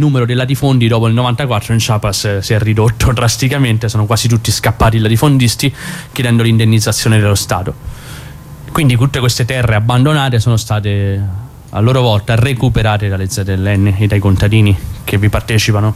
numero dei latifondi dopo il 94 in Chiapas si è ridotto drasticamente, sono quasi tutti scappati i latifondisti chiedendo l'indennizzazione dello Stato. Quindi tutte queste terre abbandonate sono state a loro volta recuperate dalle ZLN e dai contadini che vi partecipano.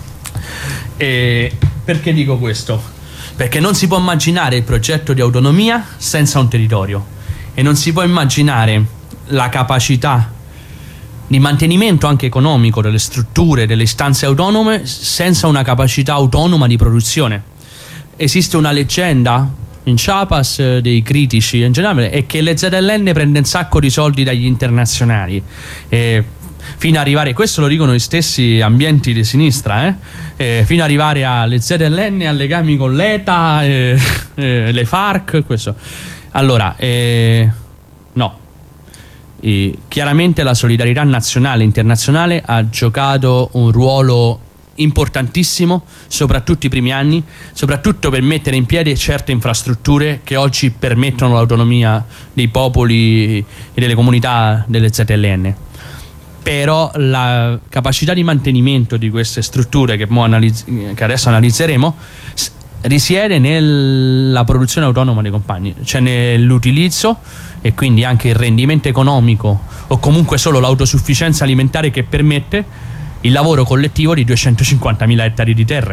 E perché dico questo? Perché non si può immaginare il progetto di autonomia senza un territorio e non si può immaginare la capacità di mantenimento anche economico delle strutture, delle istanze autonome senza una capacità autonoma di produzione. Esiste una leggenda in Chiapas dei critici in generale è che le ZLN prende un sacco di soldi dagli internazionali fino ad arrivare, questo lo dicono gli stessi ambienti di sinistra, fino ad arrivare alle ZLN, a legami con l'ETA, le FARC, questo. Allora, no. Chiaramente la solidarietà nazionale e internazionale ha giocato un ruolo importantissimo, soprattutto i primi anni, soprattutto per mettere in piedi certe infrastrutture che oggi permettono l'autonomia dei popoli e delle comunità delle ZLN. Però la capacità di mantenimento di queste strutture che adesso analizzeremo risiede nella produzione autonoma dei compagni, cioè nell'utilizzo e quindi anche il rendimento economico o comunque solo l'autosufficienza alimentare che permette il lavoro collettivo di 250.000 ettari di terre.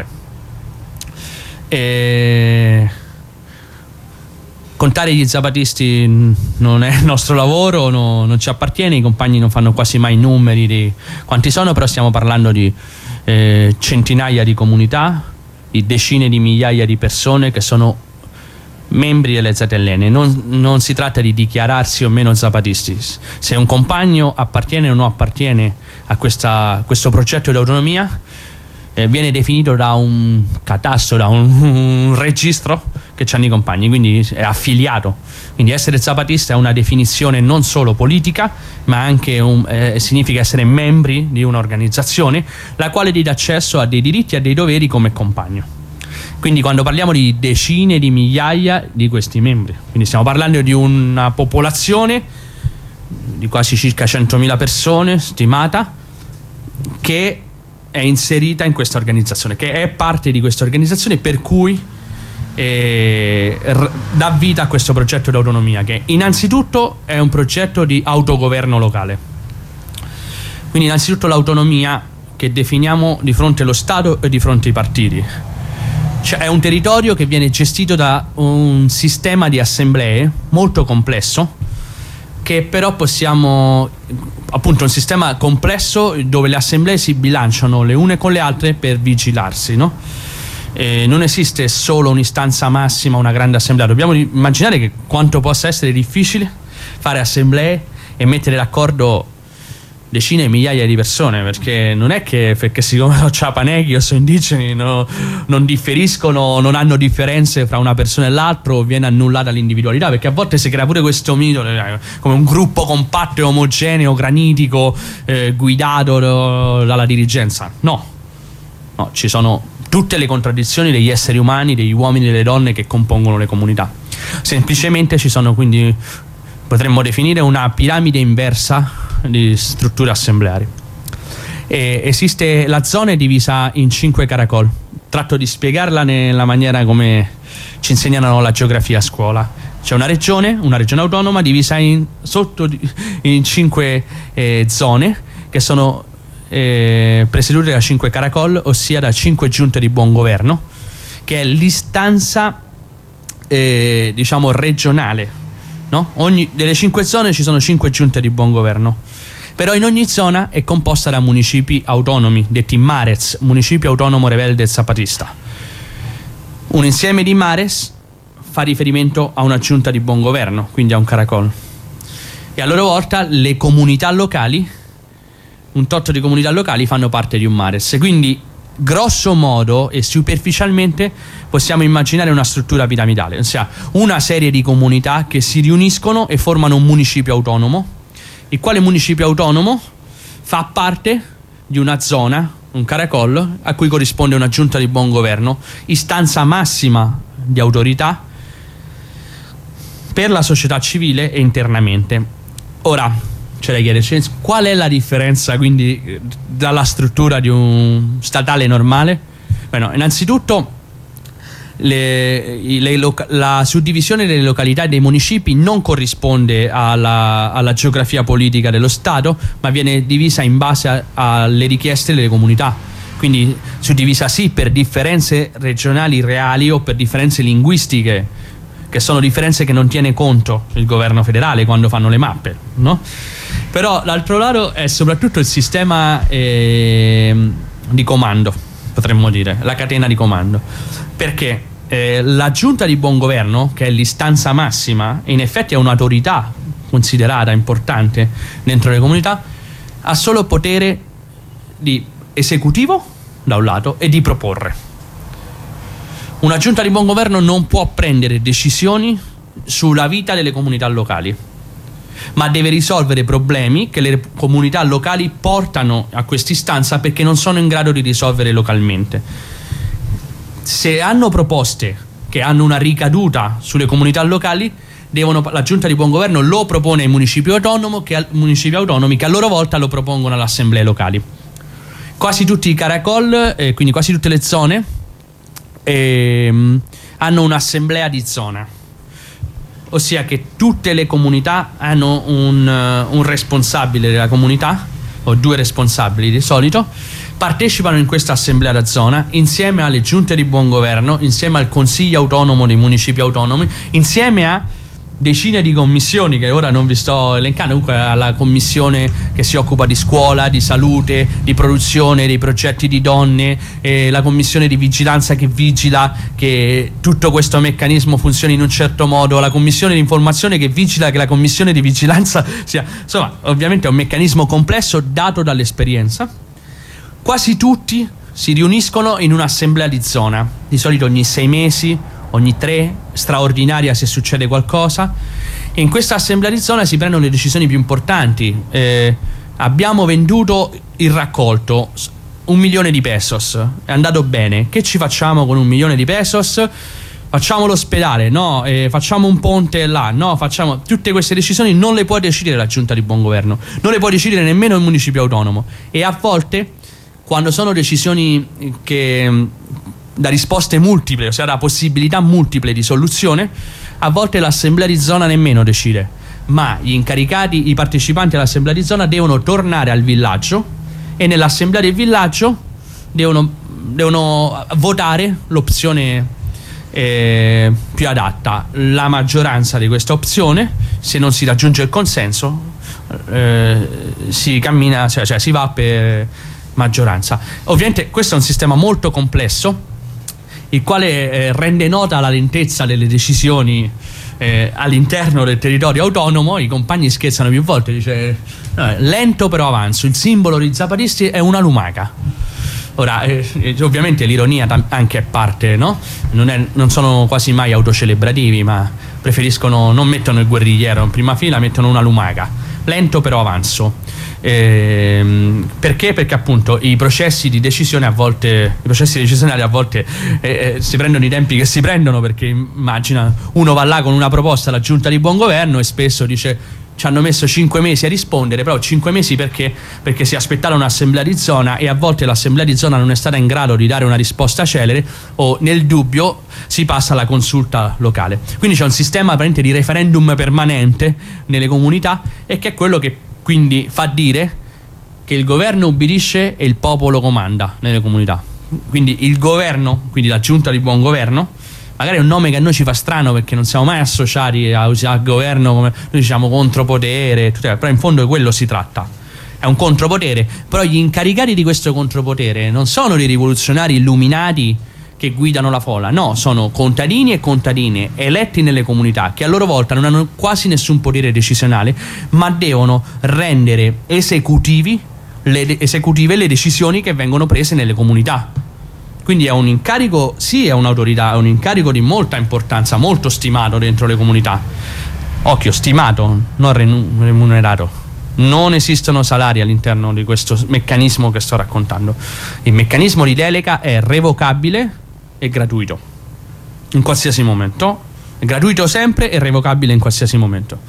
Contare gli zapatisti non è il nostro lavoro, non ci appartiene, i compagni non fanno quasi mai numeri di quanti sono, però stiamo parlando di centinaia di comunità, di decine di migliaia di persone che sono membri delle ZLN. Non si tratta di dichiararsi o meno zapatisti. Se un compagno appartiene o non appartiene a questo progetto di autonomia viene definito da un catasto, da un registro che hanno i compagni, quindi è affiliato. Quindi essere zapatista è una definizione non solo politica, ma anche significa essere membri di un'organizzazione la quale ti dà accesso a dei diritti e a dei doveri come compagno. Quindi quando parliamo di decine di migliaia di questi membri, quindi stiamo parlando di una popolazione di quasi circa 100.000 persone stimata che è inserita in questa organizzazione, che è parte di questa organizzazione, per cui dà vita a questo progetto di autonomia, che innanzitutto è un progetto di autogoverno locale. Quindi innanzitutto l'autonomia che definiamo di fronte allo Stato e di fronte ai partiti. Cioè è un territorio che viene gestito da un sistema di assemblee molto complesso, che però possiamo, appunto, un sistema complesso dove le assemblee si bilanciano le une con le altre per vigilarsi, no? Non esiste solo un'istanza massima, una grande assemblea. Dobbiamo immaginare che quanto possa essere difficile fare assemblee e mettere d'accordo decine e migliaia di persone, perché non è che perché siccome sono ciapaneghi o sono indigeni non differiscono, non hanno differenze fra una persona e l'altro, viene annullata l'individualità, perché a volte si crea pure questo mito come un gruppo compatto e omogeneo, granitico, guidato dalla dirigenza. No, ci sono tutte le contraddizioni degli esseri umani, degli uomini e delle donne che compongono le comunità. Semplicemente ci sono, quindi potremmo definire una piramide inversa di strutture assembleari. Esiste, la zona è divisa in 5 caracol. Tratto di spiegarla nella maniera come ci insegnano la geografia a scuola. C'è una regione autonoma divisa in 5 zone che sono presiedute da 5 caracol, ossia da 5 giunte di buon governo, che è l'istanza diciamo regionale, no? Delle 5 zone ci sono 5 giunte di buon governo, però in ogni zona è composta da municipi autonomi, detti Mares, Municipio Autonomo Rebelde Zapatista. Un insieme di Mares fa riferimento a una giunta di buon governo, quindi a un caracol, e a loro volta le comunità locali, un tot di comunità locali fanno parte di un Mares. Quindi grosso modo e superficialmente possiamo immaginare una struttura piramidale, ossia una serie di comunità che si riuniscono e formano un municipio autonomo, il quale municipio autonomo fa parte di una zona, un caracol, a cui corrisponde una giunta di buon governo, istanza massima di autorità per la società civile e internamente. Ora, c'è da chiedere, qual è la differenza quindi dalla struttura di un statale normale? Beh, innanzitutto la suddivisione delle località e dei municipi non corrisponde alla geografia politica dello Stato, ma viene divisa in base alle richieste delle comunità. Quindi suddivisa sì per differenze regionali reali o per differenze linguistiche, che sono differenze che non tiene conto il governo federale quando fanno le mappe, no? Però l'altro lato è soprattutto il sistema di comando, potremmo dire, la catena di comando. Perché la giunta di buon governo, che è l'istanza massima, in effetti è un'autorità considerata importante dentro le comunità, ha solo potere di esecutivo da un lato e di proporre. Una giunta di buon governo non può prendere decisioni sulla vita delle comunità locali, ma deve risolvere problemi che le comunità locali portano a quest'istanza perché non sono in grado di risolvere localmente. Se hanno proposte che hanno una ricaduta sulle comunità locali, la giunta di buon governo lo propone ai municipi autonomi che a loro volta lo propongono alle assemblee locali. Quasi tutti i caracol, quindi quasi tutte le zone, hanno un'assemblea di zona, ossia che tutte le comunità hanno un responsabile della comunità, o 2 responsabili di solito, partecipano in questa assemblea da zona insieme alle giunte di buon governo, insieme al consiglio autonomo dei municipi autonomi, insieme a decine di commissioni che ora non vi sto elencando, comunque alla commissione che si occupa di scuola, di salute, di produzione, dei progetti di donne, la commissione di vigilanza che vigila che tutto questo meccanismo funzioni in un certo modo, la commissione di informazione che vigila che la commissione di vigilanza sia, insomma, ovviamente è un meccanismo complesso dato dall'esperienza. Quasi tutti si riuniscono in un'assemblea di zona, di solito ogni 6 mesi, ogni 3, straordinaria se succede qualcosa, e in questa assemblea di zona si prendono le decisioni più importanti. Abbiamo venduto il raccolto, 1 milione di pesos, è andato bene, che ci facciamo con 1 milione di pesos? Facciamo l'ospedale? No. Facciamo un ponte là? No. Facciamo tutte queste decisioni, non le può decidere la giunta di buon governo, non le può decidere nemmeno il municipio autonomo, e a volte quando sono decisioni che da risposte multiple, ossia da possibilità multiple di soluzione, a volte l'assemblea di zona nemmeno decide, ma gli incaricati, i partecipanti all'assemblea di zona devono tornare al villaggio e nell'assemblea del villaggio devono votare l'opzione più adatta. La maggioranza di questa opzione, se non si raggiunge il consenso, si cammina, cioè si va per maggioranza. Ovviamente questo è un sistema molto complesso, il quale rende nota la lentezza delle decisioni all'interno del territorio autonomo. I compagni scherzano più volte, dice lento però avanzo, il simbolo dei zapatisti è una lumaca. Ora ovviamente l'ironia anche è parte, no? Non sono quasi mai autocelebrativi, ma preferiscono, non mettono il guerrigliero in prima fila, mettono una lumaca, lento però avanzo. Perché? Perché appunto i processi decisionali a volte si prendono i tempi che si prendono, perché immagina uno va là con una proposta alla giunta di buon governo e spesso dice ci hanno messo 5 mesi a rispondere, però 5 mesi perché si aspettava un'assemblea di zona e a volte l'assemblea di zona non è stata in grado di dare una risposta celere, o nel dubbio si passa alla consulta locale. Quindi c'è un sistema praticamente di referendum permanente nelle comunità, e che è quello che quindi fa dire che il governo ubbidisce e il popolo comanda nelle comunità. Quindi il governo, quindi la giunta di buon governo, magari è un nome che a noi ci fa strano perché non siamo mai associati al governo, come noi diciamo contropotere, però in fondo di quello si tratta, è un contropotere. Però gli incaricati di questo contropotere non sono dei rivoluzionari illuminati che guidano la folla, no, sono contadini e contadine eletti nelle comunità, che a loro volta non hanno quasi nessun potere decisionale, ma devono rendere esecutive le decisioni che vengono prese nelle comunità. Quindi è un incarico, sì, è un'autorità, è un incarico di molta importanza, molto stimato dentro le comunità. Occhio, stimato, non remunerato. Non esistono salari all'interno di questo meccanismo che sto raccontando. Il meccanismo di delega è revocabile e gratuito in qualsiasi momento, è gratuito sempre e revocabile in qualsiasi momento.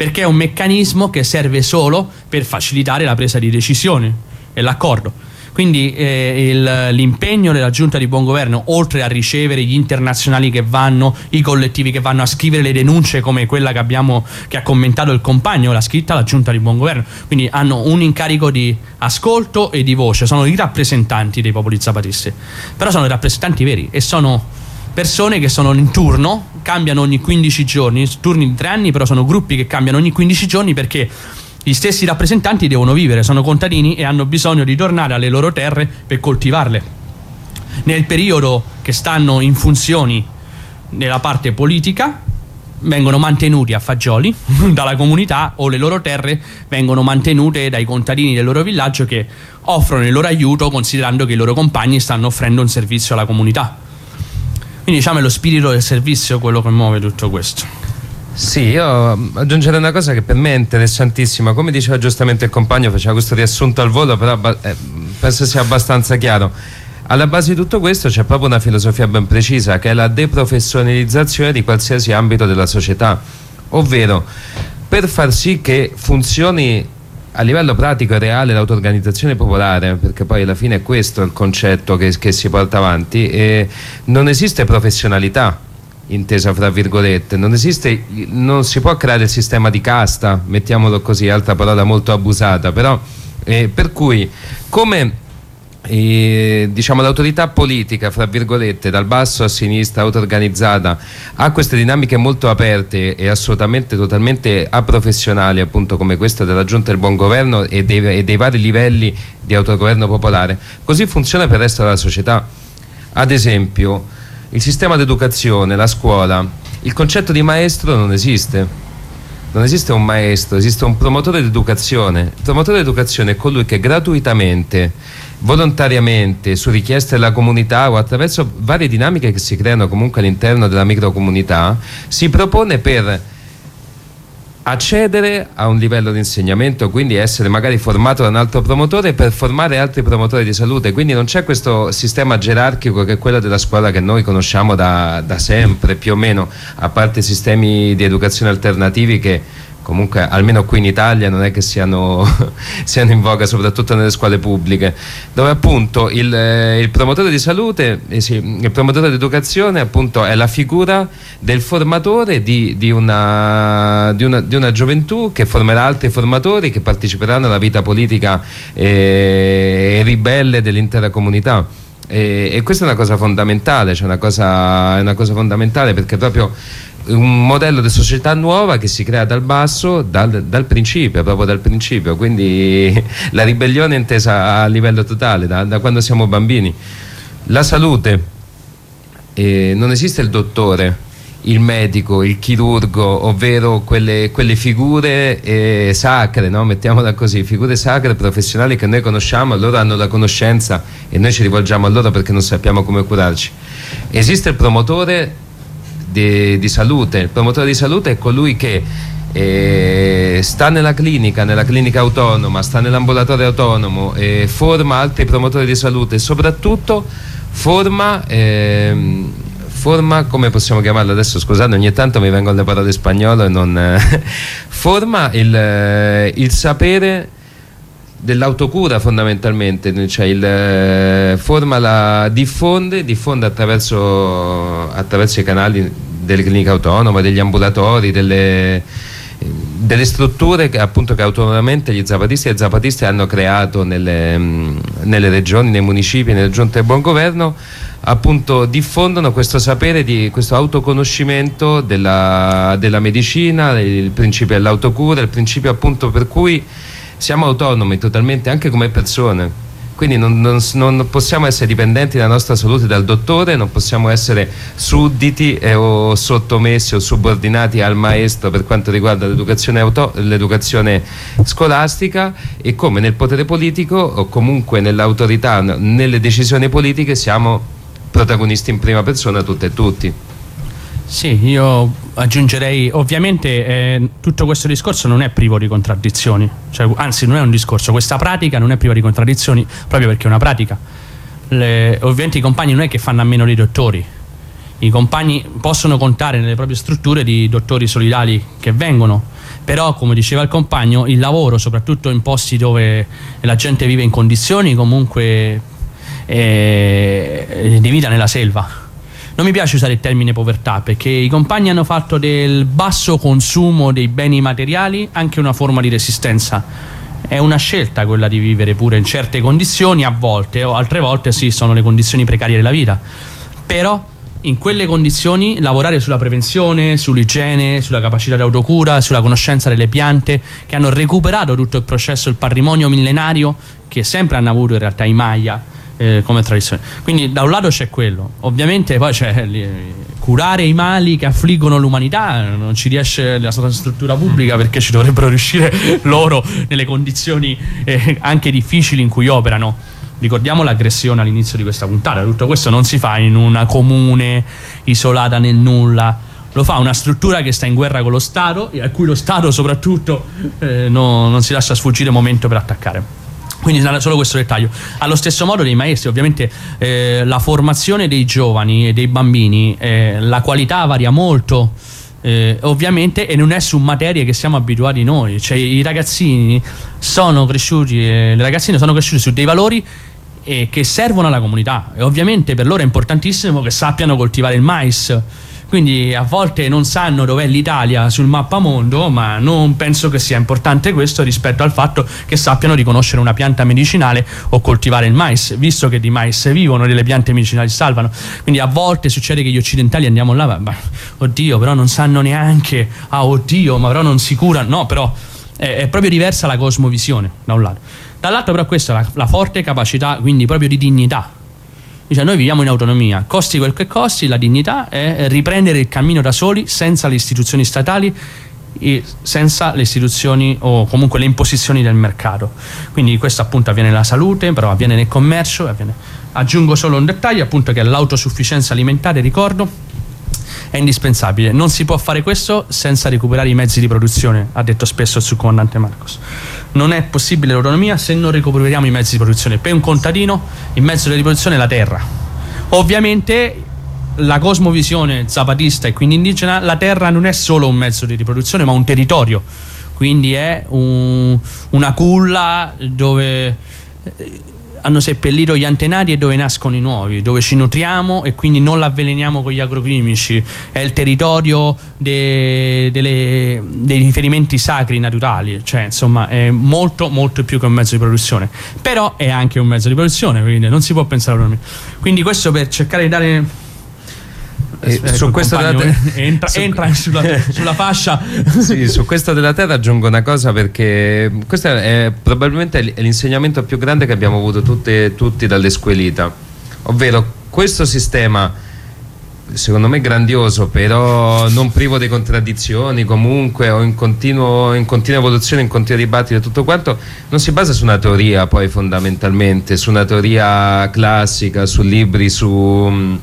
perché è un meccanismo che serve solo per facilitare la presa di decisione e l'accordo. Quindi l'impegno della Giunta di Buon Governo, oltre a ricevere gli internazionali che vanno, i collettivi che vanno a scrivere le denunce come quella che ha commentato il compagno, l'ha scritta la Giunta di Buon Governo, quindi hanno un incarico di ascolto e di voce, sono i rappresentanti dei popoli zapatisti, però sono i rappresentanti veri e sono persone che sono in turno, cambiano ogni 15 giorni, turni di 3 anni, però sono gruppi che cambiano ogni 15 giorni perché gli stessi rappresentanti devono vivere, sono contadini e hanno bisogno di tornare alle loro terre per coltivarle. Nel periodo che stanno in funzioni nella parte politica vengono mantenuti a fagioli dalla comunità, o le loro terre vengono mantenute dai contadini del loro villaggio che offrono il loro aiuto considerando che i loro compagni stanno offrendo un servizio alla comunità. Quindi diciamo è lo spirito del servizio quello che muove tutto questo. Sì, io aggiungerei una cosa che per me è interessantissima. Come diceva giustamente il compagno, faceva questo riassunto al volo, però penso sia abbastanza chiaro. Alla base di tutto questo c'è proprio una filosofia ben precisa, che è la deprofessionalizzazione di qualsiasi ambito della società, ovvero per far sì che funzioni a livello pratico e reale l'auto-organizzazione popolare, perché poi alla fine è questo il concetto che si porta avanti, e non esiste professionalità intesa fra virgolette, non si può creare il sistema di casta, mettiamolo così, altra parola molto abusata, però per cui come diciamo l'autorità politica fra virgolette dal basso a sinistra auto-organizzata ha queste dinamiche molto aperte e assolutamente totalmente aprofessionali, appunto come questa della Giunta del Buon Governo e dei vari livelli di autogoverno popolare, così funziona per il resto della società. Ad esempio il sistema d'educazione, la scuola, il concetto di maestro non esiste. Non esiste un maestro, esiste un promotore d'educazione. Il promotore d'educazione è colui che gratuitamente, volontariamente, su richiesta della comunità o attraverso varie dinamiche che si creano comunque all'interno della microcomunità, si propone per accedere a un livello di insegnamento, quindi essere magari formato da un altro promotore per formare altri promotori di salute. Quindi non c'è questo sistema gerarchico che è quello della scuola che noi conosciamo da sempre più o meno, a parte sistemi di educazione alternativi che comunque almeno qui in Italia non è che siano in voga, soprattutto nelle scuole pubbliche, dove appunto il promotore di salute, il promotore di educazione appunto è la figura del formatore di una gioventù che formerà altri formatori che parteciperanno alla vita politica e ribelle dell'intera comunità. E questa è una cosa fondamentale, cioè è una cosa fondamentale, perché proprio un modello di società nuova che si crea dal basso, dal principio, proprio dal principio, quindi la ribellione intesa a livello totale, da quando siamo bambini. La salute, non esiste il dottore, il medico, il chirurgo, ovvero quelle figure sacre, no? Mettiamola così, figure sacre professionali che noi conosciamo, loro hanno la conoscenza e noi ci rivolgiamo a loro perché non sappiamo come curarci. Esiste il promotore di salute. Il promotore di salute è colui che sta nella clinica autonoma, sta nell'ambulatorio autonomo, forma altri promotori di salute e soprattutto forma, come possiamo chiamarlo adesso, scusate, ogni tanto mi vengono le parole spagnolo e non forma il sapere dell'autocura fondamentalmente, cioè diffonde attraverso i canali delle cliniche autonome, degli ambulatori, delle strutture che appunto che autonomamente gli zapatisti e le zapatiste hanno creato nelle regioni, nei municipi, nelle giunte del buon governo, appunto diffondono questo sapere, questo autoconoscimento della medicina, il principio dell'autocura, il principio appunto per cui siamo autonomi totalmente anche come persone, quindi non possiamo essere dipendenti dalla nostra salute dal dottore, non possiamo essere sudditi o sottomessi o subordinati al maestro per quanto riguarda l'educazione scolastica, e come nel potere politico o comunque nell'autorità, nelle decisioni politiche siamo protagonisti in prima persona tutte e tutti. Sì, io aggiungerei, ovviamente tutto questo discorso non è privo di contraddizioni, cioè, anzi non è un discorso, questa pratica non è priva di contraddizioni proprio perché è una pratica. Ovviamente i compagni non è che fanno a meno dei dottori, i compagni possono contare nelle proprie strutture di dottori solidali che vengono, Però, come diceva il compagno, il lavoro, soprattutto in posti dove la gente vive in condizioni comunque di vita nella selva. Non mi piace usare il termine povertà, perché i compagni hanno fatto del basso consumo dei beni materiali anche una forma di resistenza. È una scelta quella di vivere pure in certe condizioni, a volte, o altre volte sì, sono le condizioni precarie della vita. Però in quelle condizioni lavorare sulla prevenzione, sull'igiene, sulla capacità di autocura, sulla conoscenza delle piante che hanno recuperato tutto il processo, il patrimonio millenario che sempre hanno avuto in realtà i Maya come tradizione. Quindi da un lato c'è quello, ovviamente poi c'è curare i mali che affliggono l'umanità, non ci riesce la struttura pubblica, perché ci dovrebbero riuscire loro nelle condizioni anche difficili in cui operano. Ricordiamo l'aggressione all'inizio di questa puntata, tutto questo non si fa in una comune isolata nel nulla, lo fa una struttura che sta in guerra con lo Stato e a cui lo Stato soprattutto non si lascia sfuggire momento per attaccare. Quindi solo questo dettaglio. Allo stesso modo dei maestri, ovviamente la formazione dei giovani e dei bambini, la qualità varia molto, ovviamente, e non è su materie che siamo abituati noi. Cioè i ragazzini sono cresciuti, le ragazzine sono cresciute su dei valori che servono alla comunità, e ovviamente per loro è importantissimo che sappiano coltivare il mais. Quindi a volte non sanno dov'è l'Italia sul mappamondo, ma non penso che sia importante questo rispetto al fatto che sappiano riconoscere una pianta medicinale o coltivare il mais, visto che di mais vivono, delle piante medicinali salvano. Quindi a volte succede che gli occidentali andiamo là, oddio, però non sanno neanche, oddio, ma però non si curano. No, però è proprio diversa la cosmovisione da un lato. Dall'altro però questa è la forte capacità, quindi proprio di dignità. Cioè noi viviamo in autonomia, costi quel che costi, la dignità è riprendere il cammino da soli, senza le istituzioni statali e senza le istituzioni o comunque le imposizioni del mercato. Quindi questo appunto avviene nella salute, però avviene nel commercio, avviene. Aggiungo solo un dettaglio, appunto, che l'autosufficienza alimentare, ricordo, è indispensabile. Non si può fare questo senza recuperare i mezzi di produzione, ha detto spesso il subcomandante Marcos. Non è possibile l'autonomia se non recuperiamo i mezzi di produzione. Per un contadino il mezzo di produzione è la terra. Ovviamente la cosmovisione zapatista e quindi indigena, la terra non è solo un mezzo di riproduzione ma un territorio, quindi è una culla dove hanno seppellito gli antenati e dove nascono i nuovi, dove ci nutriamo e quindi non l'avveleniamo con gli agrochimici. È il territorio dei riferimenti sacri naturali, cioè insomma è molto molto più che un mezzo di produzione, però è anche un mezzo di produzione, quindi non si può pensare all'autonomia. Quindi questo per cercare di dare su questo entra sulla fascia. Sì, su questo della terra aggiungo una cosa, perché questo è probabilmente l'insegnamento più grande che abbiamo avuto tutti dall'Esquelita, ovvero questo sistema secondo me grandioso, però non privo di contraddizioni, comunque, o in continua evoluzione, in continuo dibattito e tutto quanto, non si basa su una teoria, poi fondamentalmente su una teoria classica, su libri, su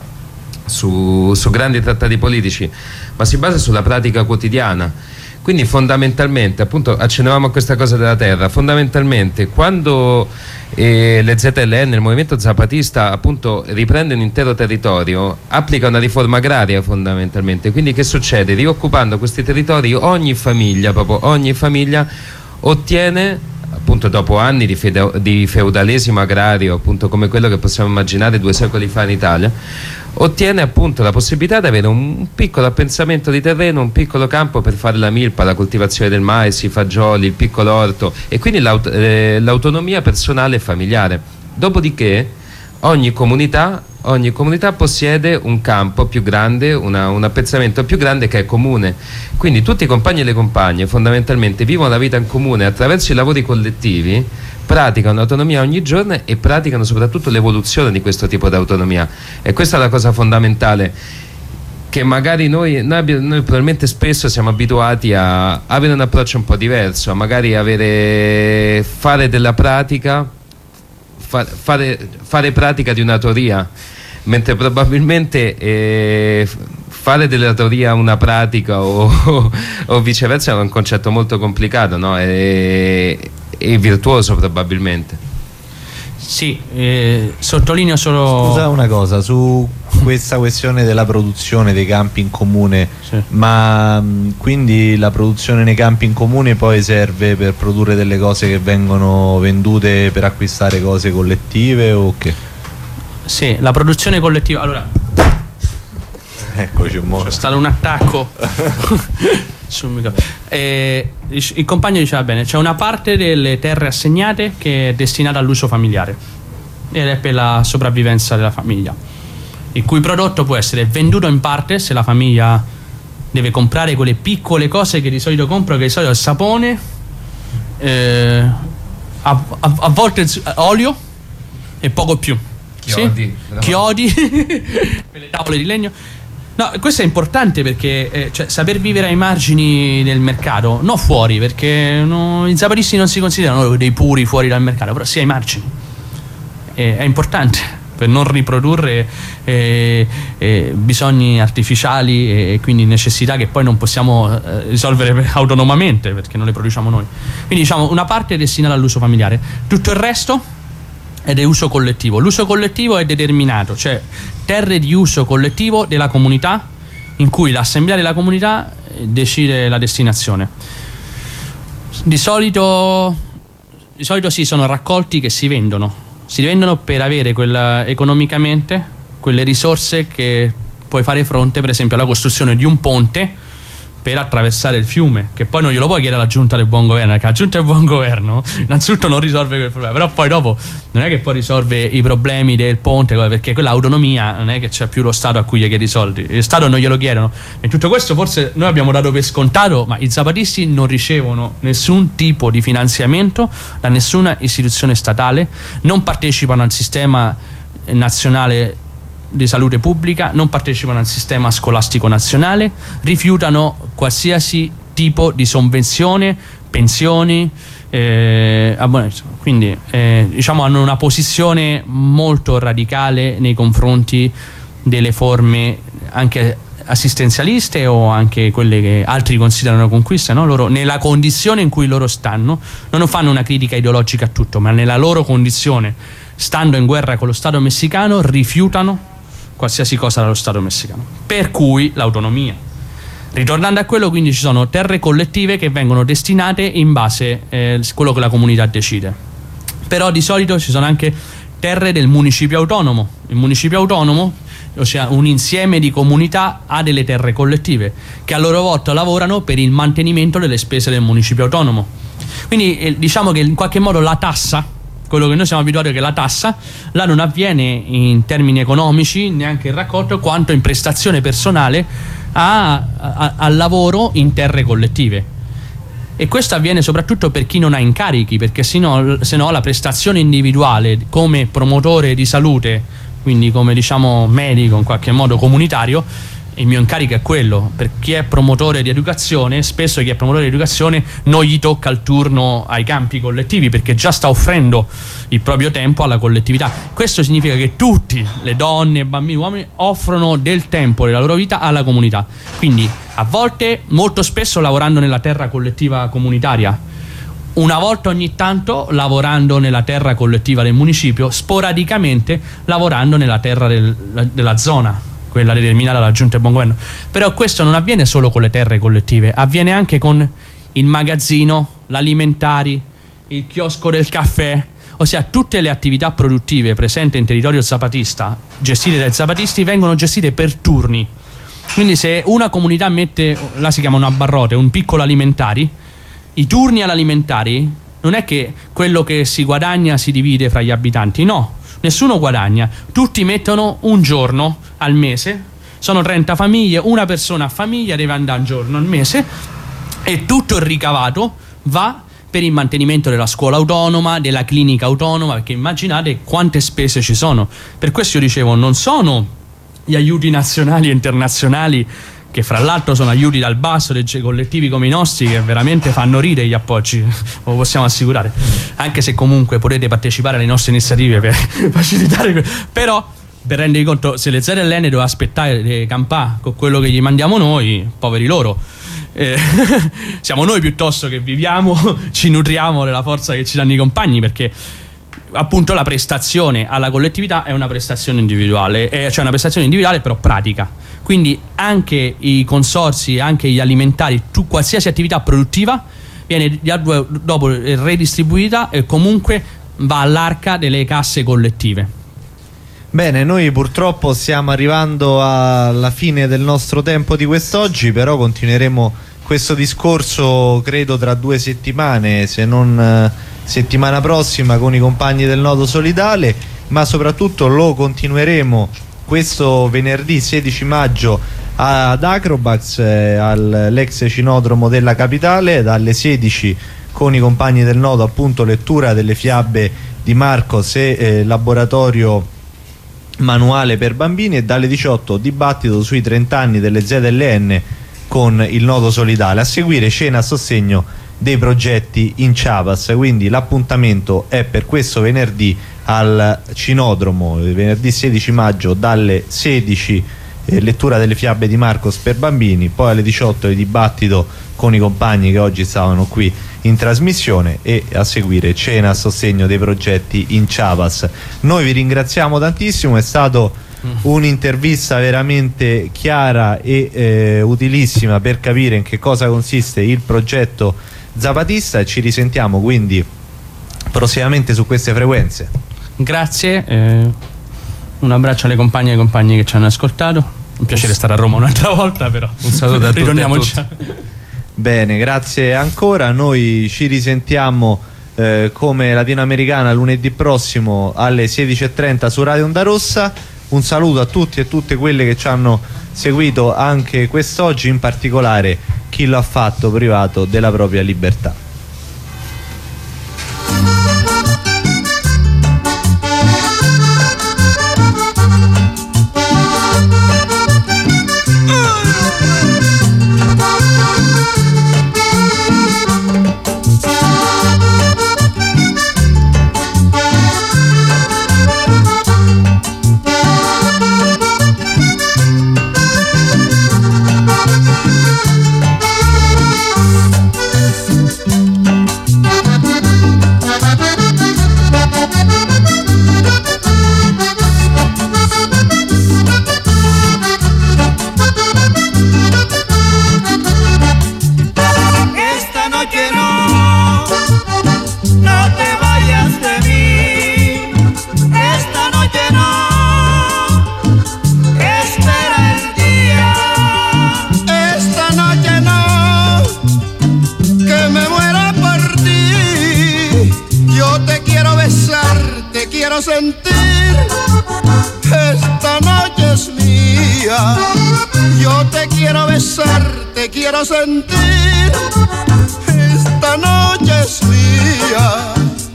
grandi trattati politici, ma si basa sulla pratica quotidiana. Quindi fondamentalmente, appunto, accennavamo a questa cosa della terra, fondamentalmente quando le ZLN, il movimento zapatista, appunto riprende un intero territorio, applica una riforma agraria fondamentalmente. Quindi che succede? Rioccupando questi territori, ogni famiglia ottiene, appunto dopo anni di feudalesimo agrario, appunto come quello che possiamo immaginare 2 secoli fa in Italia, ottiene appunto la possibilità di avere un piccolo appensamento di terreno, un piccolo campo per fare la milpa, la coltivazione del mais, i fagioli, il piccolo orto, e quindi l'autonomia personale e familiare. Dopodiché ogni comunità possiede un campo più grande, un appezzamento più grande che è comune. Quindi tutti i compagni e le compagne fondamentalmente vivono la vita in comune attraverso i lavori collettivi, praticano autonomia ogni giorno e praticano soprattutto l'evoluzione di questo tipo di autonomia. E questa è la cosa fondamentale, che magari noi probabilmente spesso siamo abituati a avere un approccio un po' diverso, a magari fare della pratica, fare pratica di una teoria, mentre probabilmente fare della teoria una pratica o viceversa è un concetto molto complicato, no? E virtuoso probabilmente. Sì, sottolineo solo. Scusa una cosa, su questa questione della produzione dei campi in comune, sì. Ma quindi la produzione nei campi in comune poi serve per produrre delle cose che vengono vendute per acquistare cose collettive o che? Sì, la produzione collettiva. Allora, eccoci, c'è stato un attacco sul microfono. Il compagno diceva bene, c'è una parte delle terre assegnate che è destinata all'uso familiare ed è per la sopravvivenza della famiglia, il cui prodotto può essere venduto in parte se la famiglia deve comprare quelle piccole cose che di solito compro, che di solito è il sapone, a volte olio e poco più. Chiodi, sì? Chiodi per le tavole di legno. No, questo è importante perché cioè, saper vivere ai margini del mercato, non fuori, perché i zapatisti non si considerano dei puri fuori dal mercato, però sì ai margini. È importante per non riprodurre bisogni artificiali e quindi necessità che poi non possiamo risolvere autonomamente perché non le produciamo noi. Quindi diciamo una parte è destinata all'uso familiare, tutto il resto ed è uso collettivo. L'uso collettivo è determinato, cioè terre di uso collettivo della comunità in cui l'assemblea della comunità decide la destinazione. Di solito sì, sono raccolti che si vendono per avere economicamente quelle risorse che puoi fare fronte per esempio alla costruzione di un ponte per attraversare il fiume, che poi non glielo puoi chiedere alla giunta del buon governo, perché la giunta del buon governo innanzitutto non risolve quel problema, però poi dopo non è che poi risolve i problemi del ponte, perché quella autonomia non è che c'è più lo Stato a cui gli chiedi i soldi, lo Stato non glielo chiedono, e tutto questo forse noi abbiamo dato per scontato, ma i zapatisti non ricevono nessun tipo di finanziamento da nessuna istituzione statale, non partecipano al sistema nazionale di salute pubblica, non partecipano al sistema scolastico nazionale, rifiutano qualsiasi tipo di sovvenzione, pensioni, quindi diciamo hanno una posizione molto radicale nei confronti delle forme anche assistenzialiste o anche quelle che altri considerano conquiste, no? Loro nella condizione in cui loro stanno non fanno una critica ideologica a tutto, ma nella loro condizione, stando in guerra con lo Stato messicano, rifiutano qualsiasi cosa dallo Stato messicano, per cui l'autonomia. Ritornando a quello, quindi ci sono terre collettive che vengono destinate in base a quello che la comunità decide, però di solito ci sono anche terre del municipio autonomo. Il municipio autonomo, ossia un insieme di comunità, ha delle terre collettive che a loro volta lavorano per il mantenimento delle spese del municipio autonomo. Quindi diciamo che in qualche modo la tassa, quello che noi siamo abituati, che la tassa là non avviene in termini economici, neanche in raccolto, quanto in prestazione personale al lavoro in terre collettive. E questo avviene soprattutto per chi non ha incarichi, perché se no la prestazione individuale come promotore di salute, quindi come diciamo medico in qualche modo comunitario, il mio incarico è quello. Per chi è promotore di educazione, spesso chi è promotore di educazione non gli tocca il turno ai campi collettivi perché già sta offrendo il proprio tempo alla collettività. Questo significa che tutti, le donne, bambini, uomini, offrono del tempo della loro vita alla comunità, quindi a volte, molto spesso lavorando nella terra collettiva comunitaria, una volta ogni tanto lavorando nella terra collettiva del municipio, sporadicamente lavorando nella terra della zona, quella determinata dalla giunta del buon governo. Però questo non avviene solo con le terre collettive, avviene anche con il magazzino, l'alimentari, il chiosco del caffè, ossia tutte le attività produttive presenti in territorio zapatista, gestite dai zapatisti, vengono gestite per turni. Quindi se una comunità mette, là si chiamano a barrote, un piccolo alimentari, i turni all'alimentari non è che quello che si guadagna si divide fra gli abitanti, no, nessuno guadagna, tutti mettono un giorno al mese, sono 30 famiglie, una persona a famiglia deve andare un giorno al mese e tutto il ricavato va per il mantenimento della scuola autonoma, della clinica autonoma, perché immaginate quante spese ci sono. Per questo io dicevo, non sono gli aiuti nazionali e internazionali, che fra l'altro sono aiuti dal basso, dei collettivi come i nostri, che veramente fanno ridere gli appoggi, lo possiamo assicurare, anche se comunque potete partecipare alle nostre iniziative per facilitare, però per rendere conto, se le ZLN doveva aspettare le campà con quello che gli mandiamo noi, poveri loro, siamo noi piuttosto che viviamo, ci nutriamo della forza che ci danno i compagni, perché appunto la prestazione alla collettività è una prestazione individuale, cioè una prestazione individuale però pratica. Quindi anche i consorzi, anche gli alimentari, qualsiasi attività produttiva viene dopo redistribuita e comunque va all'arca delle casse collettive. Bene, noi purtroppo stiamo arrivando alla fine del nostro tempo di quest'oggi, però continueremo questo discorso credo tra 2 settimane, se non settimana prossima, con i compagni del Nodo Solidale, ma soprattutto lo continueremo questo venerdì 16 maggio ad Acrobax, all'ex cinodromo della capitale, dalle 16 con i compagni del Nodo, appunto lettura delle fiabe di Marcos e laboratorio manuale per bambini, e dalle 18 dibattito sui 30 anni delle ZLN con il Nodo Solidale. A seguire cena a sostegno dei progetti in Chiapas, quindi l'appuntamento è per questo venerdì al cinodromo, il venerdì 16 maggio dalle 16 lettura delle fiabe di Marcos per bambini, poi alle 18 il dibattito con i compagni che oggi stavano qui in trasmissione, e a seguire cena a sostegno dei progetti in Chiapas. Noi vi ringraziamo tantissimo, è stato un'intervista veramente chiara e utilissima per capire in che cosa consiste il progetto Zapatista, e ci risentiamo quindi prossimamente su queste frequenze. Grazie, un abbraccio alle compagne e ai compagni che ci hanno ascoltato, un piacere stare a Roma un'altra volta, però un saluto a tutti. Bene, grazie ancora, noi ci risentiamo come Latinoamericana lunedì prossimo alle 16:30 su Radio Onda Rossa. Un saluto a tutti e tutte quelle che ci hanno seguito anche quest'oggi, in particolare chi lo ha fatto privato della propria libertà. Sentir, esta noche es mía. Yo te quiero besar, te quiero sentir, esta noche es mía.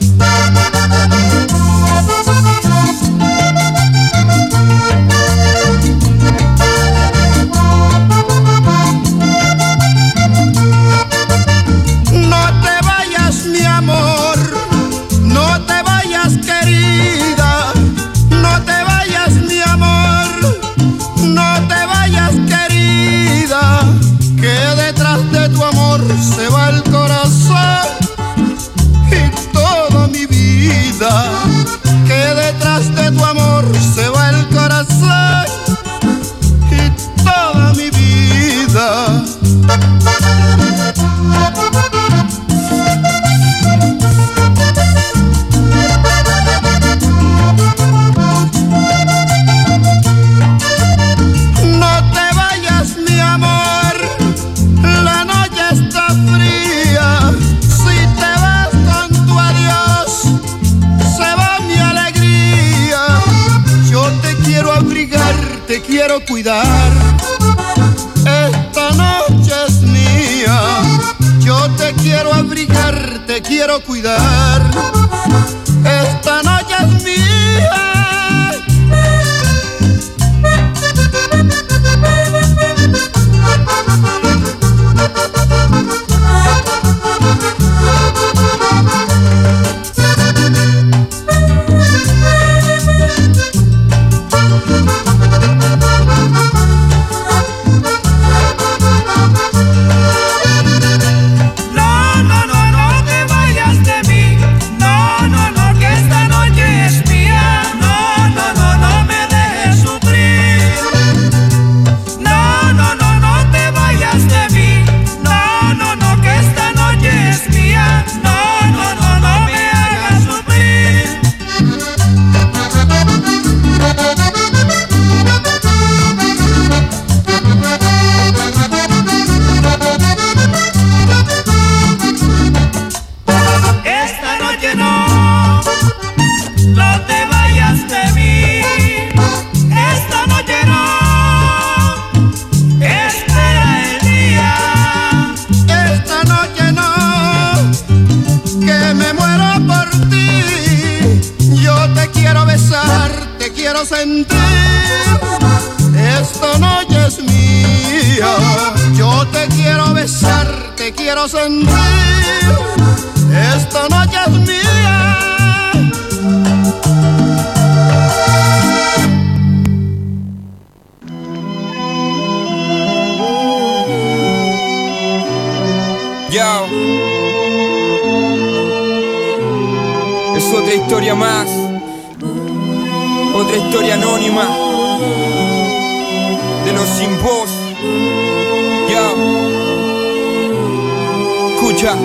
No te vayas, mi amor, no te vayas, querida, no te vayas, mi amor, no te vayas, querida, que detrás de tu amor se va el corazón y toda mi vida, que detrás de tu amor se va el corazón y toda mi vida. Te quiero cuidar, esta noche es mía. Yo te quiero abrigar, te quiero cuidar, esta noche es mía. No te vayas de mí, no, que esta noche quiero sentir, esta noche es mía. Yo te quiero besar, te quiero sentir, esta noche es mía. Yo. Es otra historia más, otra historia anónima de los sin voz. Yo. Escucha.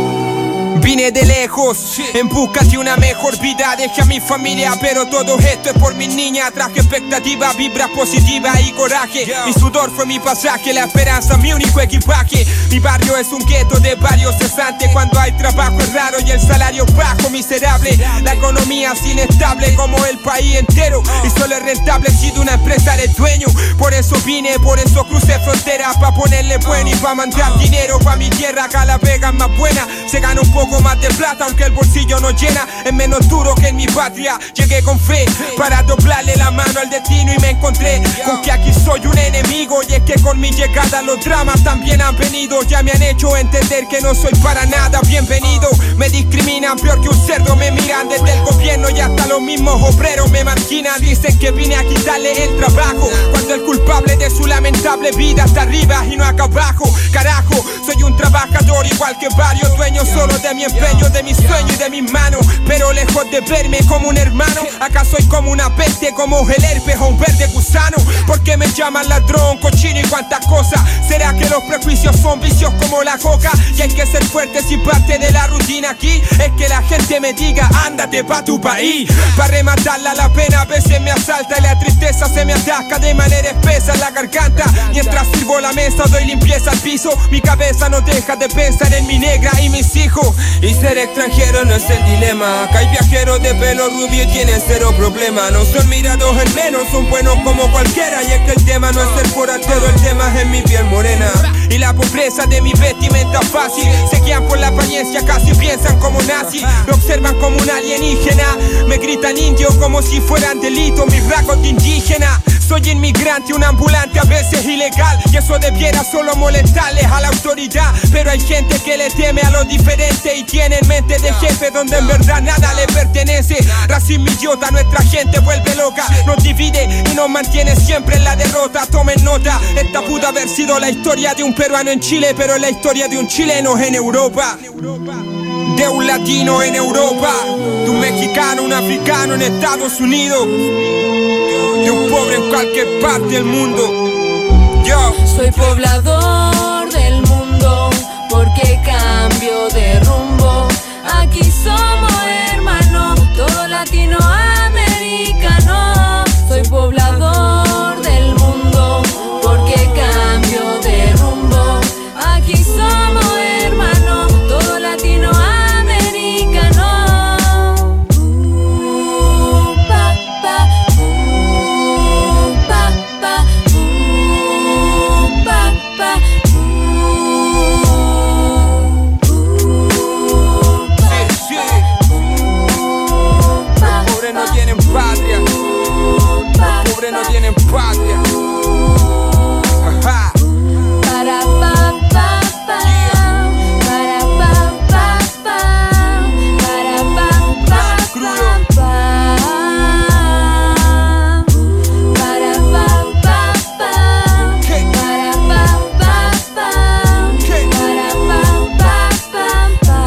Vine de lejos, en busca de una mejor vida. Dejé a mi familia, pero todo esto es por mi niña. Traje expectativa, vibra positiva y coraje. Mi sudor fue mi pasaje, la esperanza mi único equipaje. Mi barrio es un gueto de varios cesantes. Cuando hay trabajo es raro y el salario bajo, miserable. La economía es inestable como el país entero, y solo es rentable si de una empresa eres dueño. Por eso vine, por eso crucé fronteras, pa' ponerle bueno y pa' mandar dinero pa' mi tierra. Acá la pega es más buena, se gana un poco más de plata aunque el bolsillo no llena. Es menos duro que en mi patria. Llegué con fe para doblarle la mano al destino y me encontré con que aquí soy un enemigo. Y es que con mi llegada los dramas también han venido. Ya me han hecho entender que no soy para nada bienvenido. Me discriminan peor que un cerdo, me miran desde el gobierno y hasta los mismos obreros me marginan. Dicen que vine a quitarle el trabajo, cuando el culpable de su lamentable vida está arriba y no acá abajo. Carajo, soy un trabajador igual que varios dueños, solo de mi empeño, de mis sueños y de mis manos. Pero lejos de verme como un hermano, acá soy como una peste, como el herpes o un verde gusano. Porque me llaman ladrón, cochino y cuantas cosas. ¿Será que los prejuicios son vicios como la coca? Y hay que ser fuerte si parte de la rutina aquí es que la gente me diga ándate pa' tu país. Para rematarla la pena a veces me asalta y la tristeza se me atasca de manera espesa en la garganta. Mientras sirvo la mesa doy limpieza al piso, mi cabeza no deja de pensar en mi negra y mis hijos. Y ser extranjero no es el dilema. Acá hay viajeros de pelo rubio y tienen cero problema. No son mirados en menos, son buenos como cualquiera. Y es que el tema no es ser forastero, el tema es en mi piel morena. Y la pobreza de mi vestimenta fácil. Se guían por la apariencia, casi piensan como nazi. Me observan como un alienígena. Me gritan indio como si fueran delitos mis rasgos de indígena. Soy inmigrante, un ambulante a veces ilegal, y eso debiera solo molestarles a la autoridad. Pero hay gente que le teme a lo diferente y tiene en mente de jefe donde en verdad nada le pertenece. Racismo idiota, nuestra gente vuelve loca, nos divide y nos mantiene siempre en la derrota. Tomen nota, esta pudo haber sido la historia de un peruano en Chile, pero es la historia de un chileno en Europa. De un latino en Europa, de un mexicano, un africano en Estados Unidos, de un pobre en cualquier parte del mundo. Yo soy poblador del mundo porque cambio de rumbo. Aquí somos hermanos, todo latinoamericano. Soy poblador del mundo porque cambio de rumbo. Aquí somos hermanos, todo latinoamericano. No tienen patria. Ajá. Para pa pa pa. Para pa pa pa. Para pa pa pa. Para pa pa pa. Para pa pa pa. Para pa pa pa.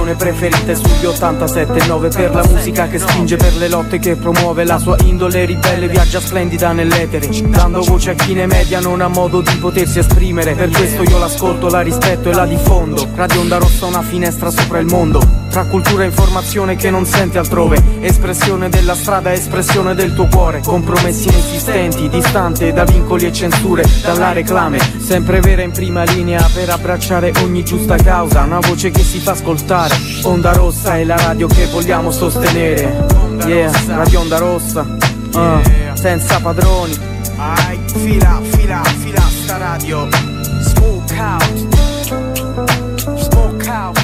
stazione preferita è sugli 87.9, per la musica che spinge, per le lotte che promuove, la sua indole ribelle viaggia splendida nell'etere, dando voce a chi nei media non ha modo di potersi esprimere. Per questo io l'ascolto, la rispetto e la diffondo. Radio Onda Rossa, una finestra sopra il mondo, tra cultura e informazione che non senti altrove, espressione della strada, espressione del tuo cuore, compromessi inesistenti, distante da vincoli e censure, dalla reclame, sempre vera in prima linea per abbracciare ogni giusta causa, una voce che si fa ascoltare. Onda Rossa è la radio che vogliamo sostenere. Yeah, Radio Onda Rossa, senza padroni. Fila sta radio. Smoke out, smoke out.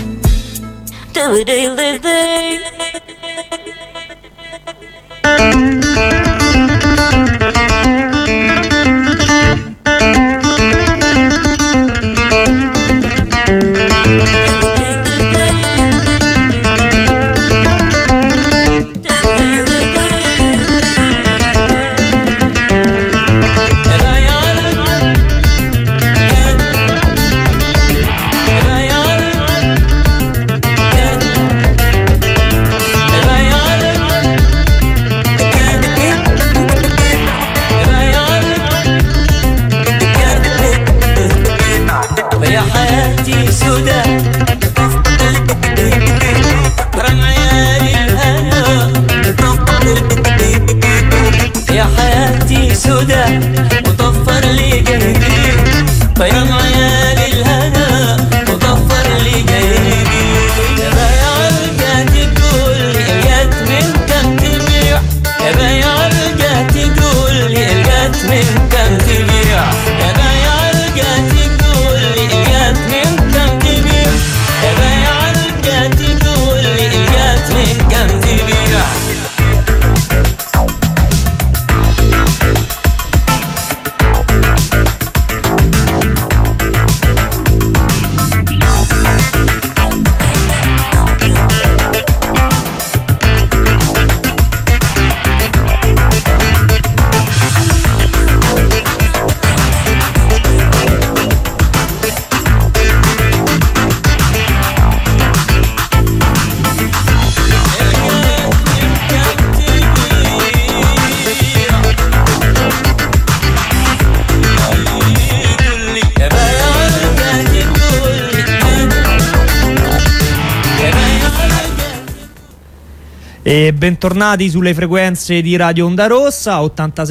E bentornati sulle frequenze di Radio Onda Rossa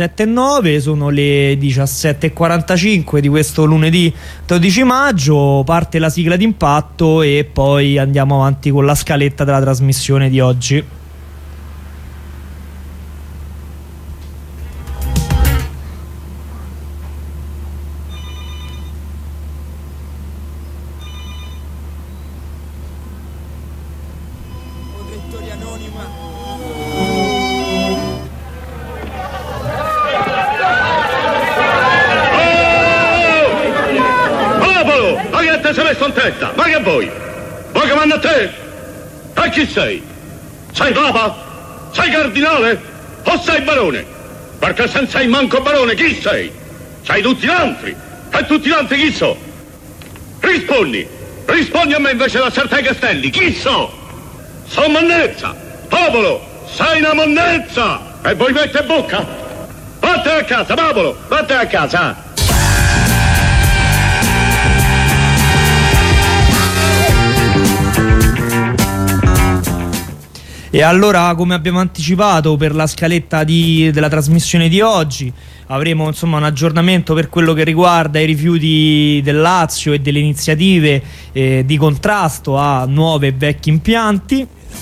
87.9, sono le 17.45 di questo lunedì 12 maggio, parte la sigla d'impatto e poi andiamo avanti con la scaletta della trasmissione di oggi. Ma che vuoi? Vuoi che vanno a te? E chi sei? Sei papa? Sei cardinale? O sei barone? Perché se non sei manco barone, chi sei? Sei tutti gli altri. E tutti gli altri chi so? Rispondi a me invece da certi castelli. Chi so? Sono monnezza. Popolo, sei una monnezza. E voi mette bocca? Vattene a casa, popolo, vattene a casa. E allora, come abbiamo anticipato per la scaletta della trasmissione di oggi, avremo insomma un aggiornamento per quello che riguarda i rifiuti del Lazio e delle iniziative di contrasto a nuovi e vecchi impianti.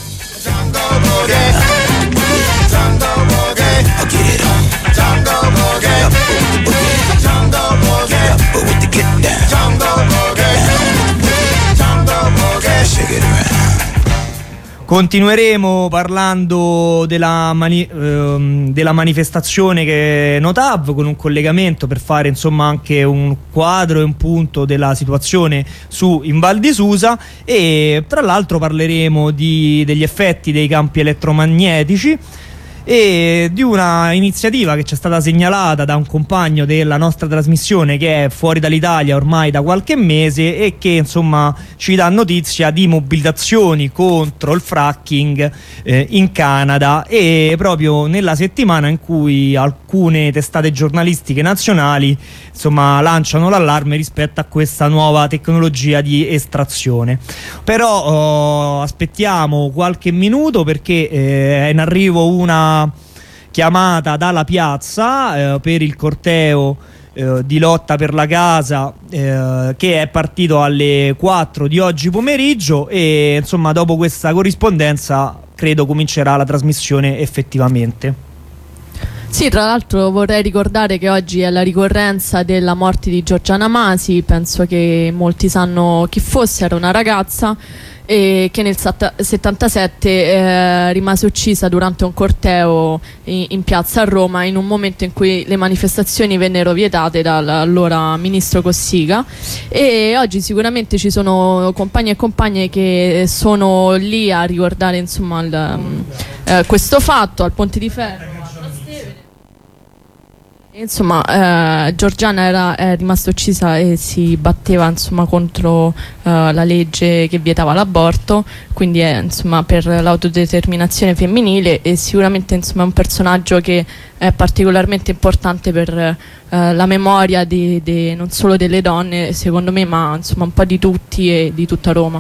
Continueremo parlando della manifestazione che è Notav, con un collegamento per fare insomma anche un quadro e un punto della situazione in Val di Susa, e tra l'altro parleremo degli effetti dei campi elettromagnetici e di una iniziativa che ci è stata segnalata da un compagno della nostra trasmissione che è fuori dall'Italia ormai da qualche mese e che insomma ci dà notizia di mobilitazioni contro il fracking in Canada, e proprio nella settimana in cui alcune testate giornalistiche nazionali insomma lanciano l'allarme rispetto a questa nuova tecnologia di estrazione. Però aspettiamo qualche minuto perché è in arrivo una chiamata dalla piazza per il corteo di lotta per la casa che è partito alle 4 di oggi pomeriggio, e insomma dopo questa corrispondenza credo comincerà la trasmissione effettivamente. Sì, tra l'altro vorrei ricordare che oggi è la ricorrenza della morte di Giorgiana Masi. Penso che molti sanno chi fosse, era una ragazza e che nel 77 rimase uccisa durante un corteo in piazza a Roma, in un momento in cui le manifestazioni vennero vietate dall'allora ministro Cossiga. E oggi sicuramente ci sono compagni e compagne che sono lì a ricordare insomma questo fatto al Ponte di Ferro. Insomma, Giorgiana è rimasta uccisa e si batteva insomma contro la legge che vietava l'aborto, quindi è insomma per l'autodeterminazione femminile, e sicuramente insomma è un personaggio che è particolarmente importante per la memoria non solo delle donne, secondo me, ma insomma un po' di tutti e di tutta Roma.